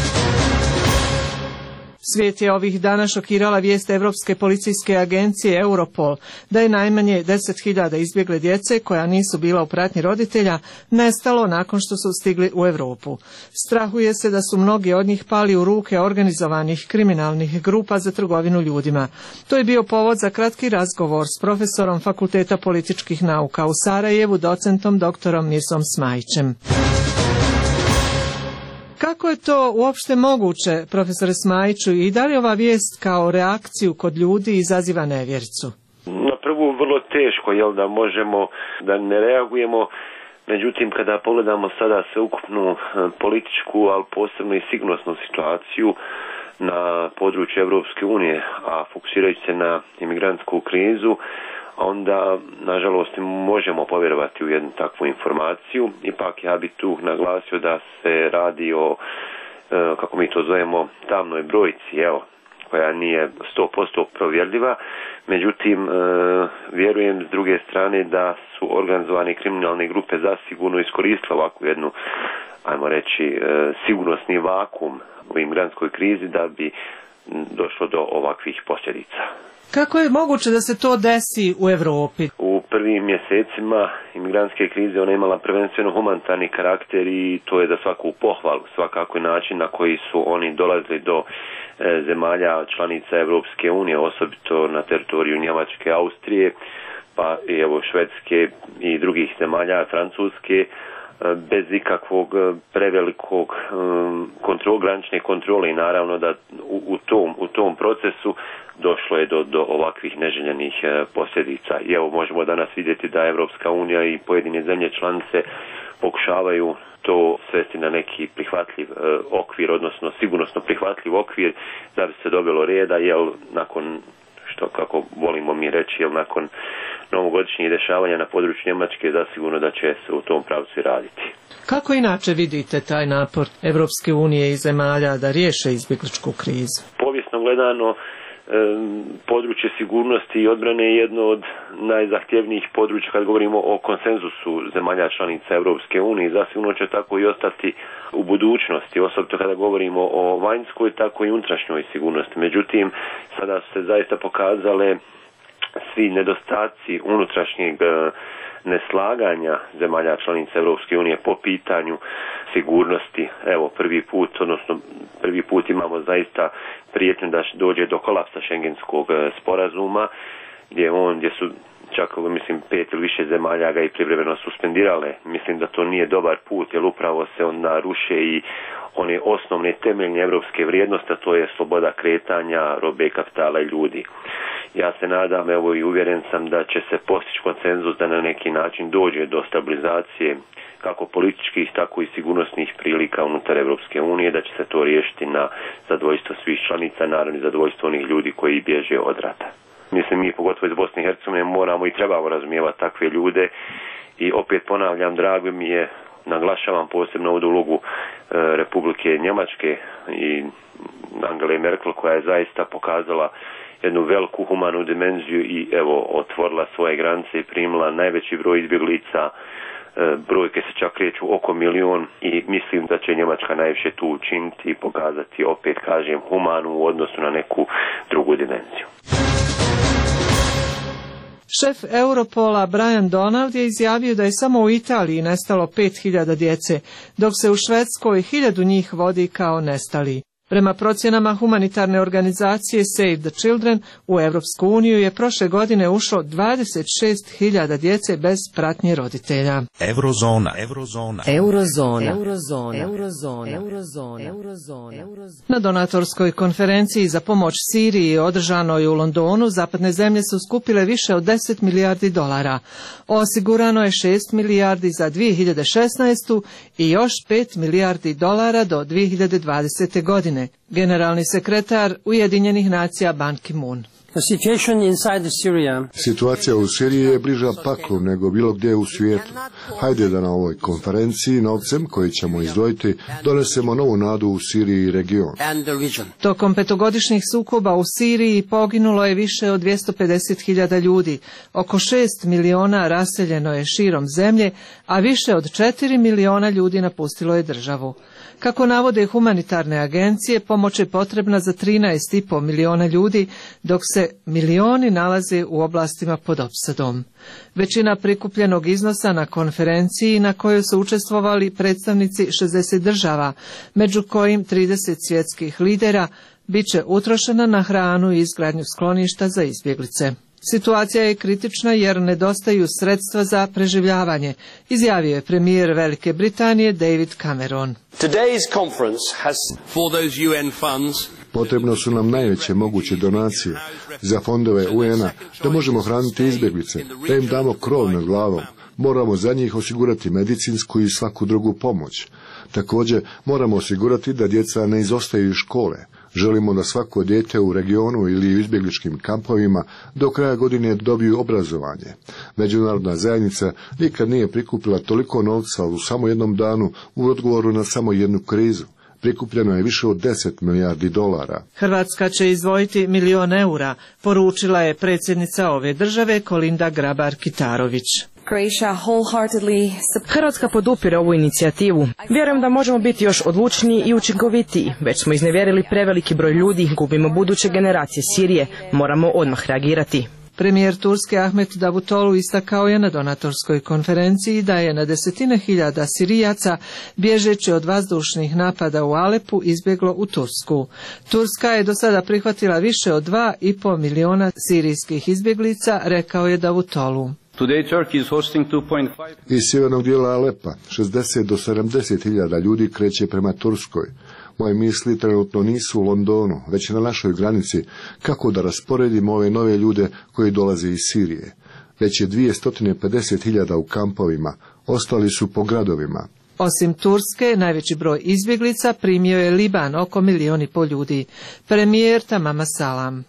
Svijet je ovih dana šokirala vijest Evropske policijske agencije Europol da je najmanje 10.000 izbjegle djece koja nisu bila u pratnji roditelja nestalo nakon što su stigli u Europu. Strahuje se da su mnogi od njih pali u ruke organizovanih kriminalnih grupa za trgovinu ljudima. To je bio povod za kratki razgovor s profesorom Fakulteta političkih nauka u Sarajevu, docentom doktorom Mirsom Smajićem. Kako je to uopšte moguće, profesore Smajiću, i da li ova vijest kao reakciju kod ljudi izaziva nevjericu? Na prvu vrlo teško, da možemo da ne reagujemo, međutim kada pogledamo sada sveukupnu političku, ali posebno i sigurnosnu situaciju na području Evropske unije, a fokusirajući se na imigrantsku krizu, onda, nažalost, možemo povjerovati u jednu takvu informaciju. Ipak ja bih tu naglasio da se radi o, kako mi to zovemo, tamnoj brojci, koja nije 100% provjerljiva. Međutim, vjerujem s druge strane da su organizovane kriminalne grupe zasigurno iskoristile ovakvu jednu, ajmo reći, sigurnosni vakum u imigrantskoj krizi da bi došlo do ovakvih posljedica. Kako je moguće da se to desi u Europi? U prvim mjesecima imigrantske krize ona je imala prvenstveno humanitarni karakter i to je za svaku pohvalu, svakako način na koji su oni dolazili do zemalja članica Evropske unije, osobito na teritoriju Njemačke, Austrije, pa i Švedske i drugih zemalja, Francuske, bez ikakvog prevelikog granične kontrole i naravno da u tom procesu došlo je do ovakvih neželjenih posljedica. I možemo danas vidjeti da Evropska unija i pojedine zemlje članice pokušavaju to svesti na neki prihvatljiv okvir, odnosno sigurnosno prihvatljiv okvir da bi se dobilo reda, nakon što kako volimo mi reći, jer nakon novogodišnjih dešavanja na području Njemačke zasigurno da će se u tom pravcu raditi. Kako inače vidite taj napor Evropske unije i zemalja da riješe izbjegličku krizu? Povijesno gledano, područje sigurnosti i odbrane je jedno od najzahtjevnijih područja kad govorimo o konsenzusu zemalja članica Europske unije. Zasigurno će tako i ostati u budućnosti, osobito kada govorimo o vanjskoj, tako i unutrašnjoj sigurnosti. Međutim, sada su se zaista pokazale svi nedostaci unutrašnjeg neslaganja zemalja članica Europske unije po pitanju sigurnosti. Evo, prvi put imamo zaista prijetnju da dođe do kolapsa Schengenskog sporazuma, gdje su čak, mislim, 5 ili više zemalja ga i privremeno suspendirale. Mislim da to nije dobar put, jer upravo se onda ruše i one osnovne temeljne evropske vrijednosti, a to je sloboda kretanja, robe, kapitala i ljudi. Ja se nadam, evo, i uvjeren sam da će se postići konsenzus da na neki način dođe do stabilizacije kako političkih, tako i sigurnosnih prilika unutar Evropske unije, da će se to riješiti na zadovoljstvo svih članica, naravno i zadovoljstvo onih ljudi koji bježe od rata. Mislim, mi pogotovo iz Bosne i Hercegovine moramo i trebamo razumijevati takve ljude i opet ponavljam, drago mi je, naglašavam posebno ovu ulogu Republike Njemačke i Angele Merkel, koja je zaista pokazala jednu veliku humanu dimenziju i evo otvorila svoje granice i primila najveći broj izbjeglica. Brojke se čak kreću oko 1 milion i mislim da će Njemačka najviše tu učiniti i pokazati, opet kažem, humanu u odnosu na neku drugu dimenziju. Šef Europola Brian Donald je izjavio da je samo u Italiji nestalo 5.000 djece, dok se u Švedskoj 1.000 njih vodi kao nestali. Prema procjenama humanitarne organizacije Save the Children, u Europsku uniju je prošle godine ušlo 26.000 djece bez pratnje roditelja. Na donatorskoj konferenciji za pomoć Siriji održanoj u Londonu, zapadne zemlje su skupile više od 10 milijardi dolara. Osigurano je 6 milijardi za 2016. i još 5 milijardi dolara do 2020. godine. Generalni sekretar Ujedinjenih nacija Ban Ki-moon. Situacija u Siriji je bliža paklu nego bilo gdje u svijetu. Hajde da na ovoj konferenciji novcem koji ćemo izdvojiti donesemo novu nadu u Siriji i region. Tokom 5-godišnjih sukoba u Siriji poginulo je više od 250.000 ljudi. Oko 6 miliona raseljeno je širom zemlje, a više od 4 miliona ljudi napustilo je državu. Kako navode humanitarne agencije, pomoć je potrebna za 13,5 miliona ljudi, dok se milioni nalaze u oblastima pod opsadom. Većina prikupljenog iznosa na konferenciji na kojoj su učestvovali predstavnici 60 država, među kojim 30 svjetskih lidera, bit će utrošena na hranu i izgradnju skloništa za izbjeglice. Situacija je kritična jer nedostaju sredstva za preživljavanje, izjavio je premijer Velike Britanije David Cameron. Potrebno su nam najveće moguće donacije za fondove UN-a da možemo hraniti izbjeglice, da im damo krov nad glavom. Moramo za njih osigurati medicinsku i svaku drugu pomoć. Također moramo osigurati da djeca ne izostaju iz škole. Želimo da svako dijete u regionu ili u izbjegličkim kampovima do kraja godine dobiju obrazovanje. Međunarodna zajednica nikad nije prikupila toliko novca u samo jednom danu u odgovoru na samo jednu krizu. Prikupljeno je više od 10 milijardi dolara. Hrvatska će izdvojiti 1 milion eura, poručila je predsjednica ove države Kolinda Grabar-Kitarović. Hrvatska podupire ovu inicijativu. Vjerujem da možemo biti još odlučniji i učinkovitiji. Već smo iznevjerili preveliki broj ljudi, gubimo buduće generacije Sirije. Moramo odmah reagirati. Premijer Turske Ahmet Davutoglu istakao je na donatorskoj konferenciji da je na desetine hiljada Sirijaca, bježeći od vazdušnih napada u Alepu, izbjeglo u Tursku. Turska je do sada prihvatila više od 2,5 miliona sirijskih izbjeglica, rekao je Davutoglu. Iz sjevernog dijela Alepa 60 do 70 hiljada ljudi kreće prema Turskoj. Moje misli trenutno nisu u Londonu, već na našoj granici, kako da rasporedimo ove nove ljude koji dolaze iz Sirije. Već je 250 hiljada u kampovima, ostali su po gradovima. Osim Turske, najveći broj izbjeglica primio je Liban, oko 1,5 milijuna ljudi. Premijer Tamama Salam.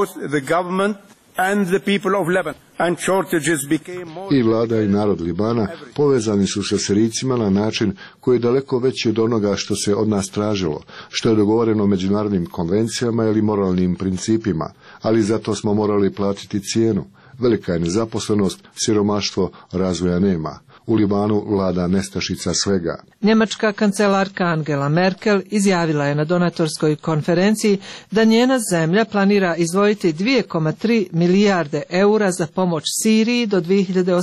I vlada i narod Libana povezani su sa Sirijcima na način koji je daleko veći od onoga što se od nas tražilo, što je dogovoreno međunarodnim konvencijama ili moralnim principima, ali zato smo morali platiti cijenu. Velika je nezaposlenost, siromaštvo, razvoja nema. U Libanu vlada nestašica svega. Njemačka kancelarka Angela Merkel izjavila je na donatorskoj konferenciji da njena zemlja planira izdvojiti 2,3 milijarde eura za pomoć Siriji do 2018.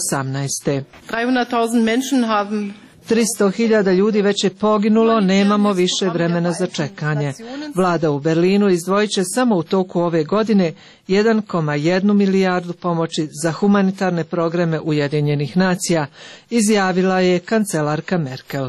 300.000 ljudi već je poginulo, nemamo više vremena za čekanje. Vlada u Berlinu izdvojit će samo u toku ove godine 1,1 milijardu pomoći za humanitarne programe Ujedinjenih nacija, izjavila je kancelarka Merkel.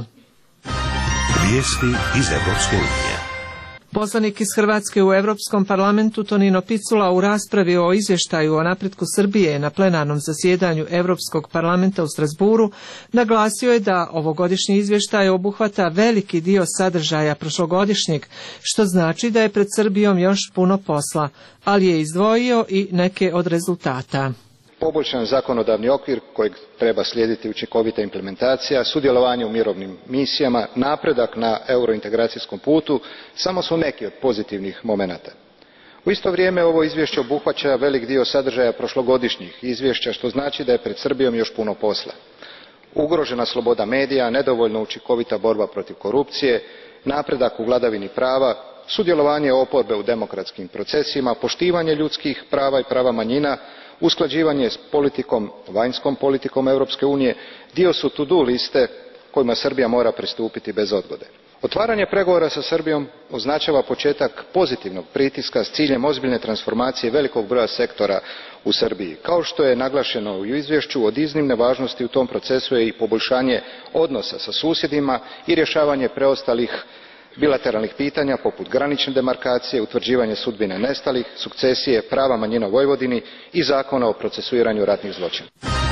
Vijesti iz Evropske unije. Poslanik iz Hrvatske u Europskom parlamentu Tonino Picula u raspravi o izvještaju o napretku Srbije na plenarnom zasjedanju Europskog parlamenta u Strasburu naglasio je da ovogodišnji izvještaj obuhvata veliki dio sadržaja prošlogodišnjeg, što znači da je pred Srbijom još puno posla, ali je izdvojio i neke od rezultata. Poboljšan zakonodavni okvir kojeg treba slijediti učinkovita implementacija, sudjelovanje u mirovnim misijama, napredak na eurointegracijskom putu samo su neki od pozitivnih momenata. U isto vrijeme ovo izvješće obuhvaća velik dio sadržaja prošlogodišnjih izvješća, što znači da je pred Srbijom još puno posla. Ugrožena sloboda medija, nedovoljno učinkovita borba protiv korupcije, napredak u vladavini prava, sudjelovanje oporbe u demokratskim procesima, poštivanje ljudskih prava i prava manjina, usklađivanje s vanjskom politikom Europske unije dio su to-do liste kojima Srbija mora pristupiti bez odgode. Otvaranje pregovora sa Srbijom označava početak pozitivnog pritiska s ciljem ozbiljne transformacije velikog broja sektora u Srbiji. Kao što je naglašeno u izvješću, od iznimne važnosti u tom procesu je i poboljšanje odnosa sa susjedima i rješavanje preostalih bilateralnih pitanja poput granične demarkacije, utvrđivanje sudbine nestalih, sukcesije, prava manjina u Vojvodini i zakona o procesuiranju ratnih zločina.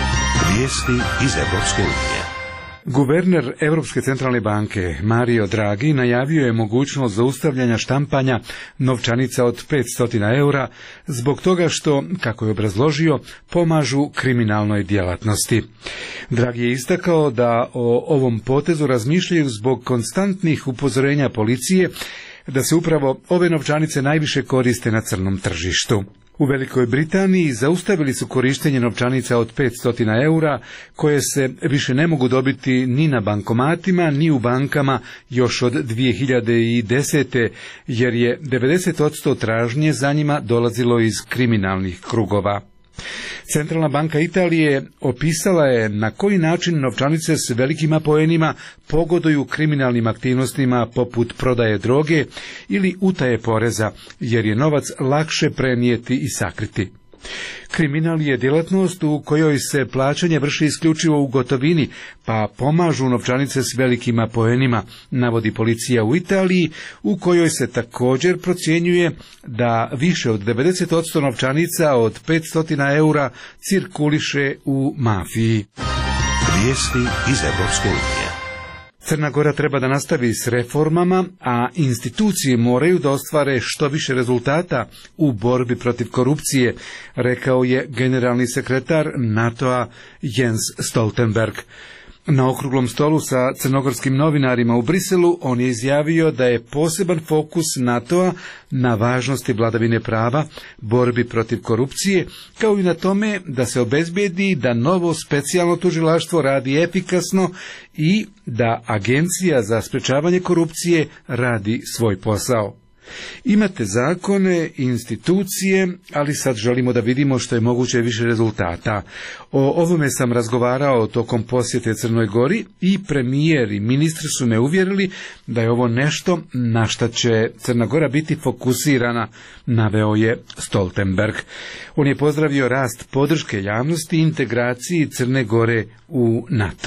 Vijesti iz Evropske unije. Guverner Europske centralne banke Mario Draghi najavio je mogućnost zaustavljanja štampanja novčanica od 500 eura zbog toga što, kako je obrazložio, pomažu kriminalnoj djelatnosti. Draghi je istakao da o ovom potezu razmišljaju zbog konstantnih upozorenja policije da se upravo ove novčanice najviše koriste na crnom tržištu. U Velikoj Britaniji zaustavili su korištenje novčanica od 500 eura koje se više ne mogu dobiti ni na bankomatima ni u bankama još od 2010. jer je 90% tražnje za njima dolazilo iz kriminalnih krugova. Centralna banka Italije opisala je na koji način novčanice s velikim apoenima pogoduju kriminalnim aktivnostima poput prodaje droge ili utaje poreza, jer je novac lakše prenijeti i sakriti. Kriminal je djelatnost u kojoj se plaćanje vrši isključivo u gotovini, pa pomažu novčanice s velikim apoenima, navodi policija u Italiji, u kojoj se također procjenjuje da više od 90% novčanica od 500 eura cirkuliše u mafiji. Vijesti iz Evropske unije. Crna Gora treba da nastavi s reformama, a institucije moraju da ostvare što više rezultata u borbi protiv korupcije, rekao je generalni sekretar NATO-a Jens Stoltenberg. Na okruglom stolu sa crnogorskim novinarima u Briselu on je izjavio da je poseban fokus NATO-a na važnosti vladavine prava, borbi protiv korupcije, kao i na tome da se obezbijedi da novo specijalno tužilaštvo radi efikasno i da Agencija za sprečavanje korupcije radi svoj posao. Imate zakone, institucije, ali sad želimo da vidimo što je moguće više rezultata. O ovome sam razgovarao tokom posjete Crnoj Gori i premijer i ministri su me uvjerili da je ovo nešto na šta će Crna Gora biti fokusirana, naveo je Stoltenberg. On je pozdravio rast podrške javnosti i integraciji Crne Gore u NATO.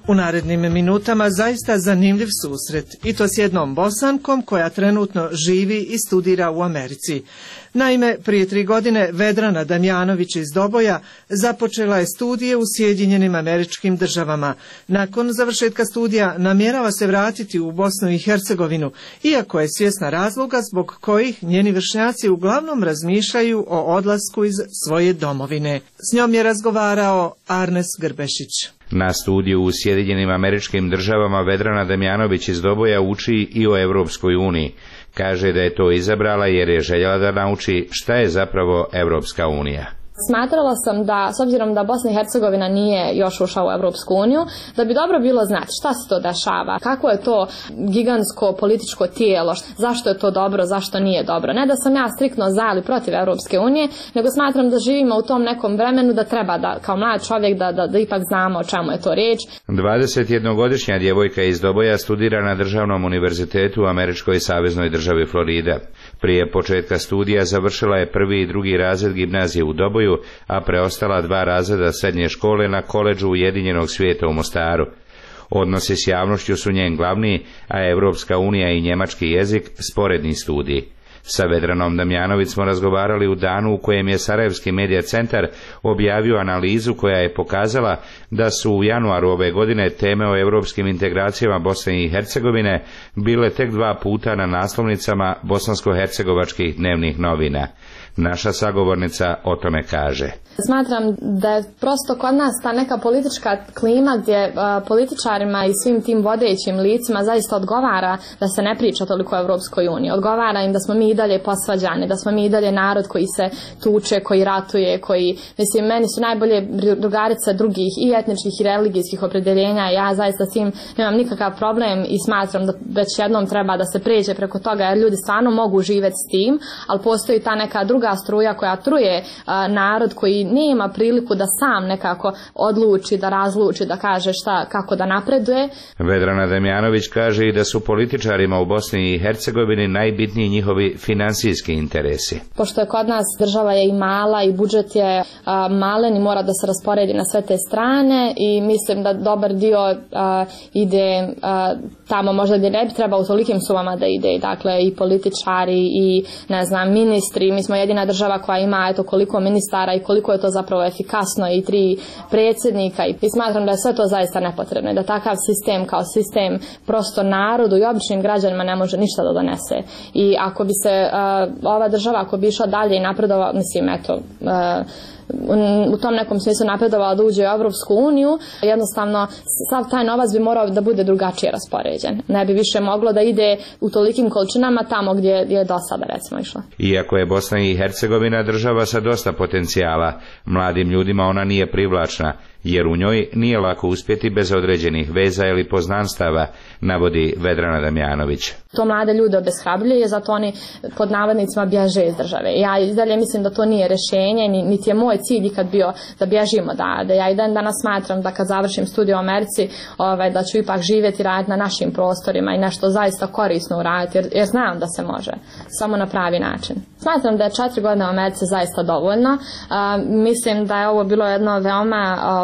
U narednim minutama zaista zanimljiv susret, i to s jednom Bosankom koja trenutno živi i studira u Americi. Naime, prije 3 godine Vedrana Damjanović iz Doboja započela je studije u Sjedinjenim Američkim Državama. Nakon završetka studija namjerava se vratiti u Bosnu i Hercegovinu, iako je svjesna razloga zbog kojih njeni vršnjaci uglavnom razmišljaju o odlasku iz svoje domovine. S njom je razgovarao Arnes Grbešić. Na studiju u Sjedinjenim Američkim Državama Vedrana Damjanović iz Doboja uči i o Europskoj uniji. Kaže da je to izabrala jer je željela da nauči šta je zapravo Europska unija. Smatrala sam da, s obzirom da Bosna i Hercegovina nije još ušla u Europsku uniju, da bi dobro bilo znati šta se to dešava, kako je to gigantsko političko tijelo, zašto je to dobro, zašto nije dobro. Ne da sam ja striktno za ili protiv Europske unije, nego smatram da živimo u tom nekom vremenu da treba da, kao mlad čovjek, da ipak znamo o čemu je to riječ. 21-godišnja djevojka iz Doboja studira na Državnom univerzitetu u Američkoj saveznoj državi Florida. Prije početka studija završila je 1. i 2. razred gimnazije u Doboju, a preostala 2 razreda srednje škole na koledžu Ujedinjenog svijeta u Mostaru. Odnosi s javnošću su njen glavni, a Europska unija i njemački jezik sporedni studij. Sa Vedranom Damjanović smo razgovarali u danu u kojem je Sarajevski medija centar objavio analizu koja je pokazala da su u januaru ove godine teme o europskim integracijama Bosne i Hercegovine bile tek 2 puta na naslovnicama bosansko-hercegovačkih dnevnih novina. Naša sagovornica o tome kaže. Smatram da je prosto kod nas ta neka politička klima gdje političarima i svim tim vodećim licima zaista odgovara da se ne priča toliko o Europskoj uniji. Odgovara im da smo mi i dalje posvađani, da smo mi i dalje narod koji se tuče, koji ratuje, koji, mislim, meni su najbolje drugarice drugih i etničkih i religijskih opredjeljenja. Ja zaista s tim nemam nikakav problem i smatram da već jednom treba da se pređe preko toga jer ljudi stvarno mogu živjeti s tim, ali postoji ta neka druga struja koja truje narod koji nema priliku da sam nekako odluči, da razluči, da kaže šta, kako da napreduje. Vedrana Damjanović kaže i da su političarima u Bosni i Hercegovini najbitniji njihovi financijski interesi. Pošto je kod nas država je i mala i budžet je malen i mora da se rasporedi na sve te strane i mislim da dobar dio ide tamo možda gdje ne bi trebao u tolikim sumama da ide. Dakle i političari i ne znam ministri. Mi smo jedina država koja ima eto koliko ministara i koliko je to zapravo efikasno i 3 predsjednika i smatram da je sve to zaista nepotrebno i da takav sistem kao sistem prosto narodu i običnim građanima ne može ništa da donese. I ako bi se ova država ako bi išla dalje i napredovala, mislim eto u tom nekom smislu napredovala da uđe u Europsku uniju, jednostavno sav taj novac bi morao da bude drugačije raspoređen. Ne bi više moglo da ide u tolikim količinama tamo gdje je do sada recimo išla. Iako je Bosna i Hercegovina država sa dosta potencijala, mladim ljudima ona nije privlačna, jer u njoj nije lako uspjeti bez određenih veza ili poznanstava, navodi Vedrana Damjanović. To mlade ljude obeshrabljuje, zato oni pod navodnicima bježe iz države. Ja i dalje mislim da to nije rješenje, niti je moj cilj ikad bio da bježimo da ja i danas smatram da kad završim studij u Americi da ću ipak živjeti i raditi na našim prostorima i nešto zaista korisno uraditi, jer znam da se može, samo na pravi način. Smatram da je 4 godine u Americi zaista dovoljno. Mislim da je ovo bilo jedno veoma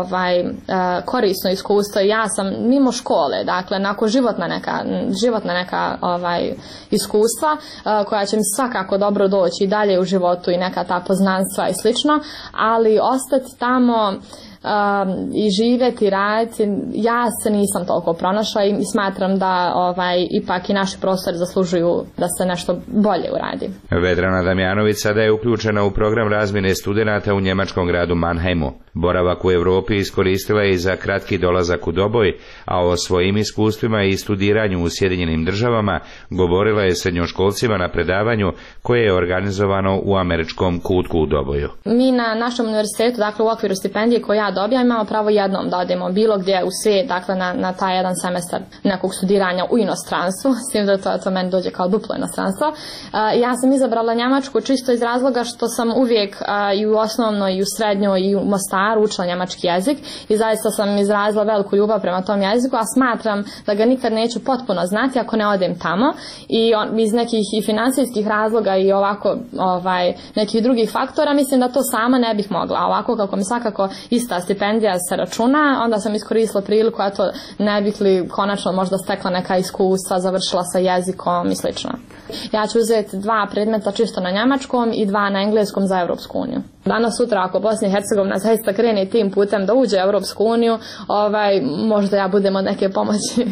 korisno iskustvo i ja sam mimo škole, dakle nakon životna neka iskustva koja će mi svakako dobro doći i dalje u životu i neka ta poznanstva i slično, ali ostati tamo i živjeti i raditi, ja se nisam toliko pronašla i smatram da ipak i naši prostori zaslužuju da se nešto bolje uradi. Vedrana Damjanović sada je uključena u program razmjene studenata u njemačkom gradu Mannheimu. Boravak u Europi iskoristila je i za kratki dolazak u Doboj, a o svojim iskustvima i studiranju u Sjedinjenim Državama govorila je srednjoškolcima na predavanju koje je organizovano u američkom kutku u Doboju. Mi na našem univerzitetu, dakle u okviru stipendije koju ja dobijam, imamo pravo jednom da odemo bilo gdje u svijet, dakle na taj jedan semestar nekog studiranja u inostranstvu, s tim da to meni dođe kao duplo inostranstvo. Ja sam izabrala Njemačku čisto iz razloga što sam uvijek i u osnovnoj i u srednjoj i u Mostaru učila njemački jezik i zaista sam izrazila veliku ljubav prema tom jeziku, a smatram da ga nikad neću potpuno znati ako ne odem tamo i iz nekih i financijskih razloga i ovako nekih drugih faktora mislim da to sama ne bih mogla. Ovako kako mi svakako ista stipendija se računa, onda sam iskoristila priliku, a to ne bih li konačno možda stekla neka iskustva, završila sa jezikom i slično. Ja ću uzeti 2 predmeta čisto na njemačkom i 2 na engleskom za Europsku uniju. Danas sutra ako Bosna i Hercegovina zaista krene tim putem da uđe u Europsku uniju, možda ja budem od neke pomoći.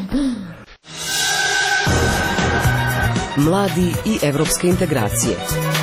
Mladi i evropske integracije.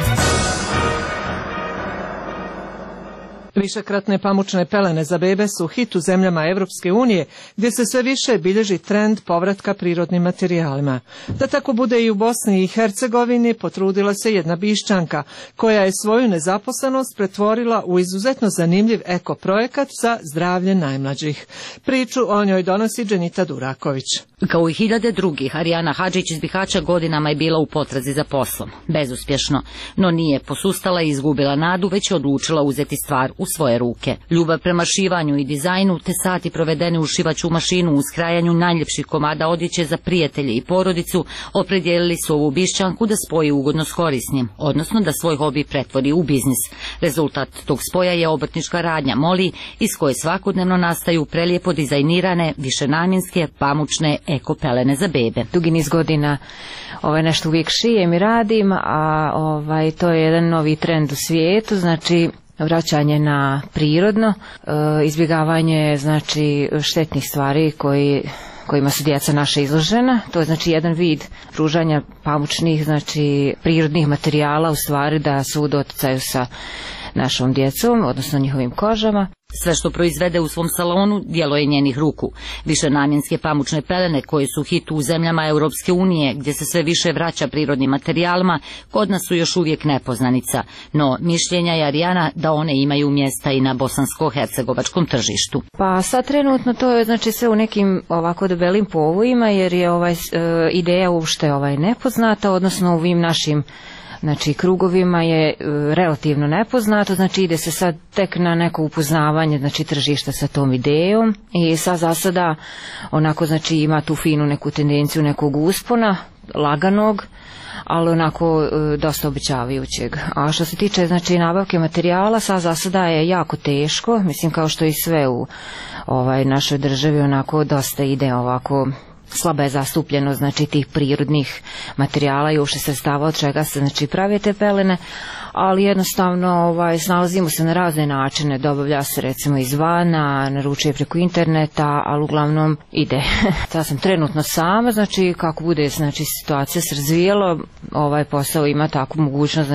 Višekratne pamučne pelene za bebe su hit u zemljama Evropske unije, gdje se sve više bilježi trend povratka prirodnim materijalima. Da tako bude i u Bosni i Hercegovini, potrudila se jedna Bišćanka, koja je svoju nezaposlenost pretvorila u izuzetno zanimljiv ekoprojekat za zdravlje najmlađih. Priču o njoj donosi Dženita Duraković. Kao i hiljade drugih, Arijana Hadžić iz Bihaća godinama je bila u potrazi za poslom. Bezuspješno, no nije posustala i izgubila nadu, već je odlučila uzeti stvar u svoje ruke. Ljubav prema šivanju i dizajnu, te sati provedeni u šivaću mašinu u skrajanju najljepših komada odjeće za prijatelje i porodicu, opredijelili su ovu Bišćanku da spoji ugodno s korisnim, odnosno da svoj hobi pretvori u biznis. Rezultat tog spoja je obrtnička radnja Moli, iz koje svakodnevno nastaju prelijepo dizajnirane, višenamjenske, pamučne ekopelene za bebe. Dugi niz godina nešto uvijek šijem i radim, a to je jedan novi trend u svijetu, znači vraćanje na prirodno, izbjegavanje znači štetnih stvari kojima su djeca naša izložena. To je znači jedan vid pružanja pamučnih, znači prirodnih materijala, u stvari da su u doticaju sa našom djecom, odnosno njihovim kožama. Sve što proizvede u svom salonu djelo je njenih ruku. Višenamjenske pamučne pelene koje su hit u zemljama Europske unije, gdje se sve više vraća prirodnim materijalima, kod nas su još uvijek nepoznanica, no mišljenja je Arijana da one imaju mjesta i na bosansko-hercegovačkom tržištu. Pa sad trenutno to je znači sve u nekim ovako debelim povojima, jer je ideja uopšte nepoznata, odnosno u ovim našim krugovima je relativno nepoznato, znači ide se sad tek na neko upoznavanje tržišta sa tom idejom i sad za sada onako ima tu finu neku tendenciju nekog uspona, laganog, ali onako dosta obećavajućeg. A što se tiče nabavke materijala, sad za sada je jako teško, mislim kao što i sve u našoj državi onako dosta ide ovako slaba je zastupljenost tih prirodnih materijala i uopšte sredstava od čega se prave te pelene, ali jednostavno snalazimo se na razne načine, dobavlja se recimo izvana, naručuje preko interneta, ali uglavnom ide. Ja sam trenutno sama, kako bude situacija se razvijela, posao ima takvu mogućnost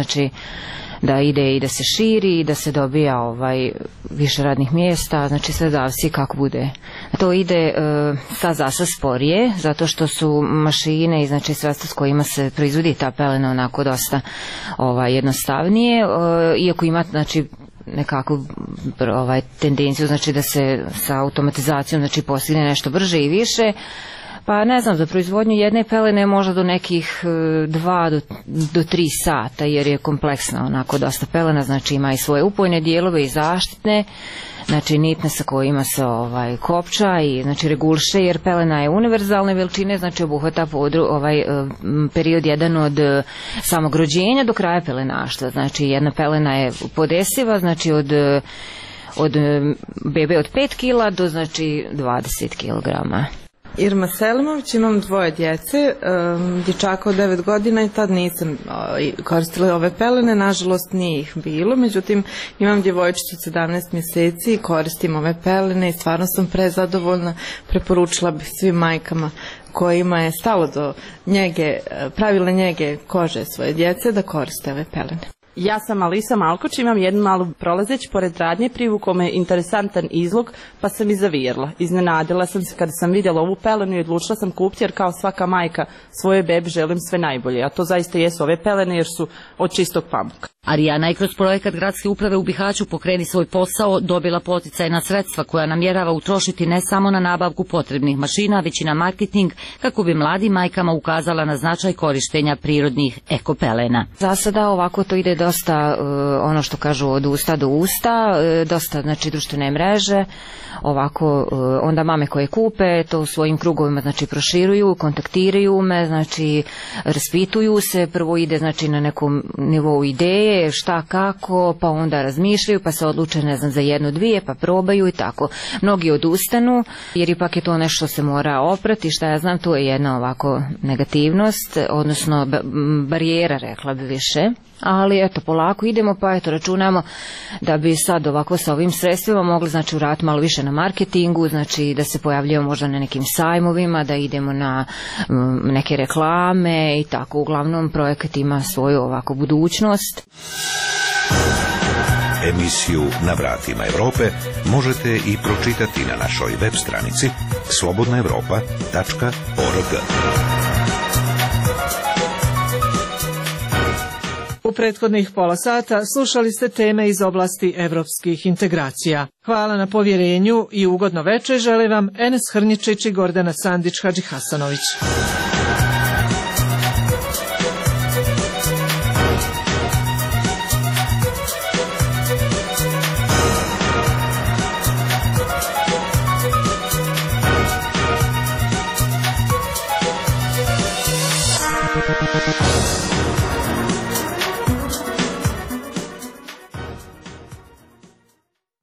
da ide i da se širi i da se dobija više radnih mjesta, sve zavisi kako bude. To ide sad zasad sporije, zato što su mašine i sredstva s kojima se proizvodi ta pelena onako dosta jednostavnije, iako ima nekakvu tendenciju da se sa automatizacijom postigne nešto brže i više. Pa ne znam, za proizvodnju jedne pelene možda do nekih 2 do 3 sata, jer je kompleksna onako dosta pelena, ima i svoje upojne dijelove i zaštitne, nitne sa kojima se kopča i regulše, jer pelena je univerzalne veličine, obuhvata period jedan od samog rođenja do kraja pelenaštva, jedna pelena je podesiva, od bebe od 5 kila do 20 kilograma. Irma Selimović, imam 2 djece, dječaka od 9 godina i tad nisam koristila ove pelene, nažalost nije ih bilo, međutim imam djevojčicu od 17 mjeseci i koristim ove pelene i stvarno sam prezadovoljna, preporučila bih svim majkama kojima je stalo do pravilne njege kože svoje djece da koriste ove pelene. Ja sam Alisa Malkoć, imam jednu malu prolazeć pored radnje, privukao me interesantan izlog pa sam i zavjerila. Iznenadila sam se kada sam vidjela ovu pelenu i odlučila sam kupiti, jer kao svaka majka svoje bebi želim sve najbolje, a to zaista jesu ove pelene jer su od čistog pamuka. Arijana je kroz projekat Gradske uprave u Bihaću Pokreni svoj posao dobila poticajna sredstva koja namjerava utrošiti ne samo na nabavku potrebnih mašina, već i na marketing, kako bi mladim majkama ukazala na značaj korištenja prirodnih ekopelena. Za sada ovako to ide dosta ono što kažu od usta do usta, dosta znači društvene mreže, ovako onda mame koje kupe to u svojim krugovima znači proširuju, kontaktiraju me, znači raspituju se, prvo ide znači na nekom nivou ideje, šta kako, pa onda razmišljaju, pa se odluče ne znam za jednu, dvije, pa probaju i tako. Mnogi odustanu jer ipak je to nešto se mora oprati, šta ja znam, to je jedna ovako negativnost, odnosno barijera rekla bi više. Ali eto, polako idemo, pa eto, računamo da bi sad ovako sa ovim sredstvima mogli znači uraditi malo više na marketingu, znači da se pojavljujemo možda na nekim sajmovima, da idemo na neke reklame i tako. Uglavnom projekat ima svoju ovako budućnost. Emisiju Na vratima Evrope možete i pročitati na našoj web stranici slobodnaevropa.org. U prethodnih pola sata slušali ste teme iz oblasti evropskih integracija. Hvala na povjerenju i ugodno večer žele vam Enes Hrničić i Gordana Sandić Hadžihasanović.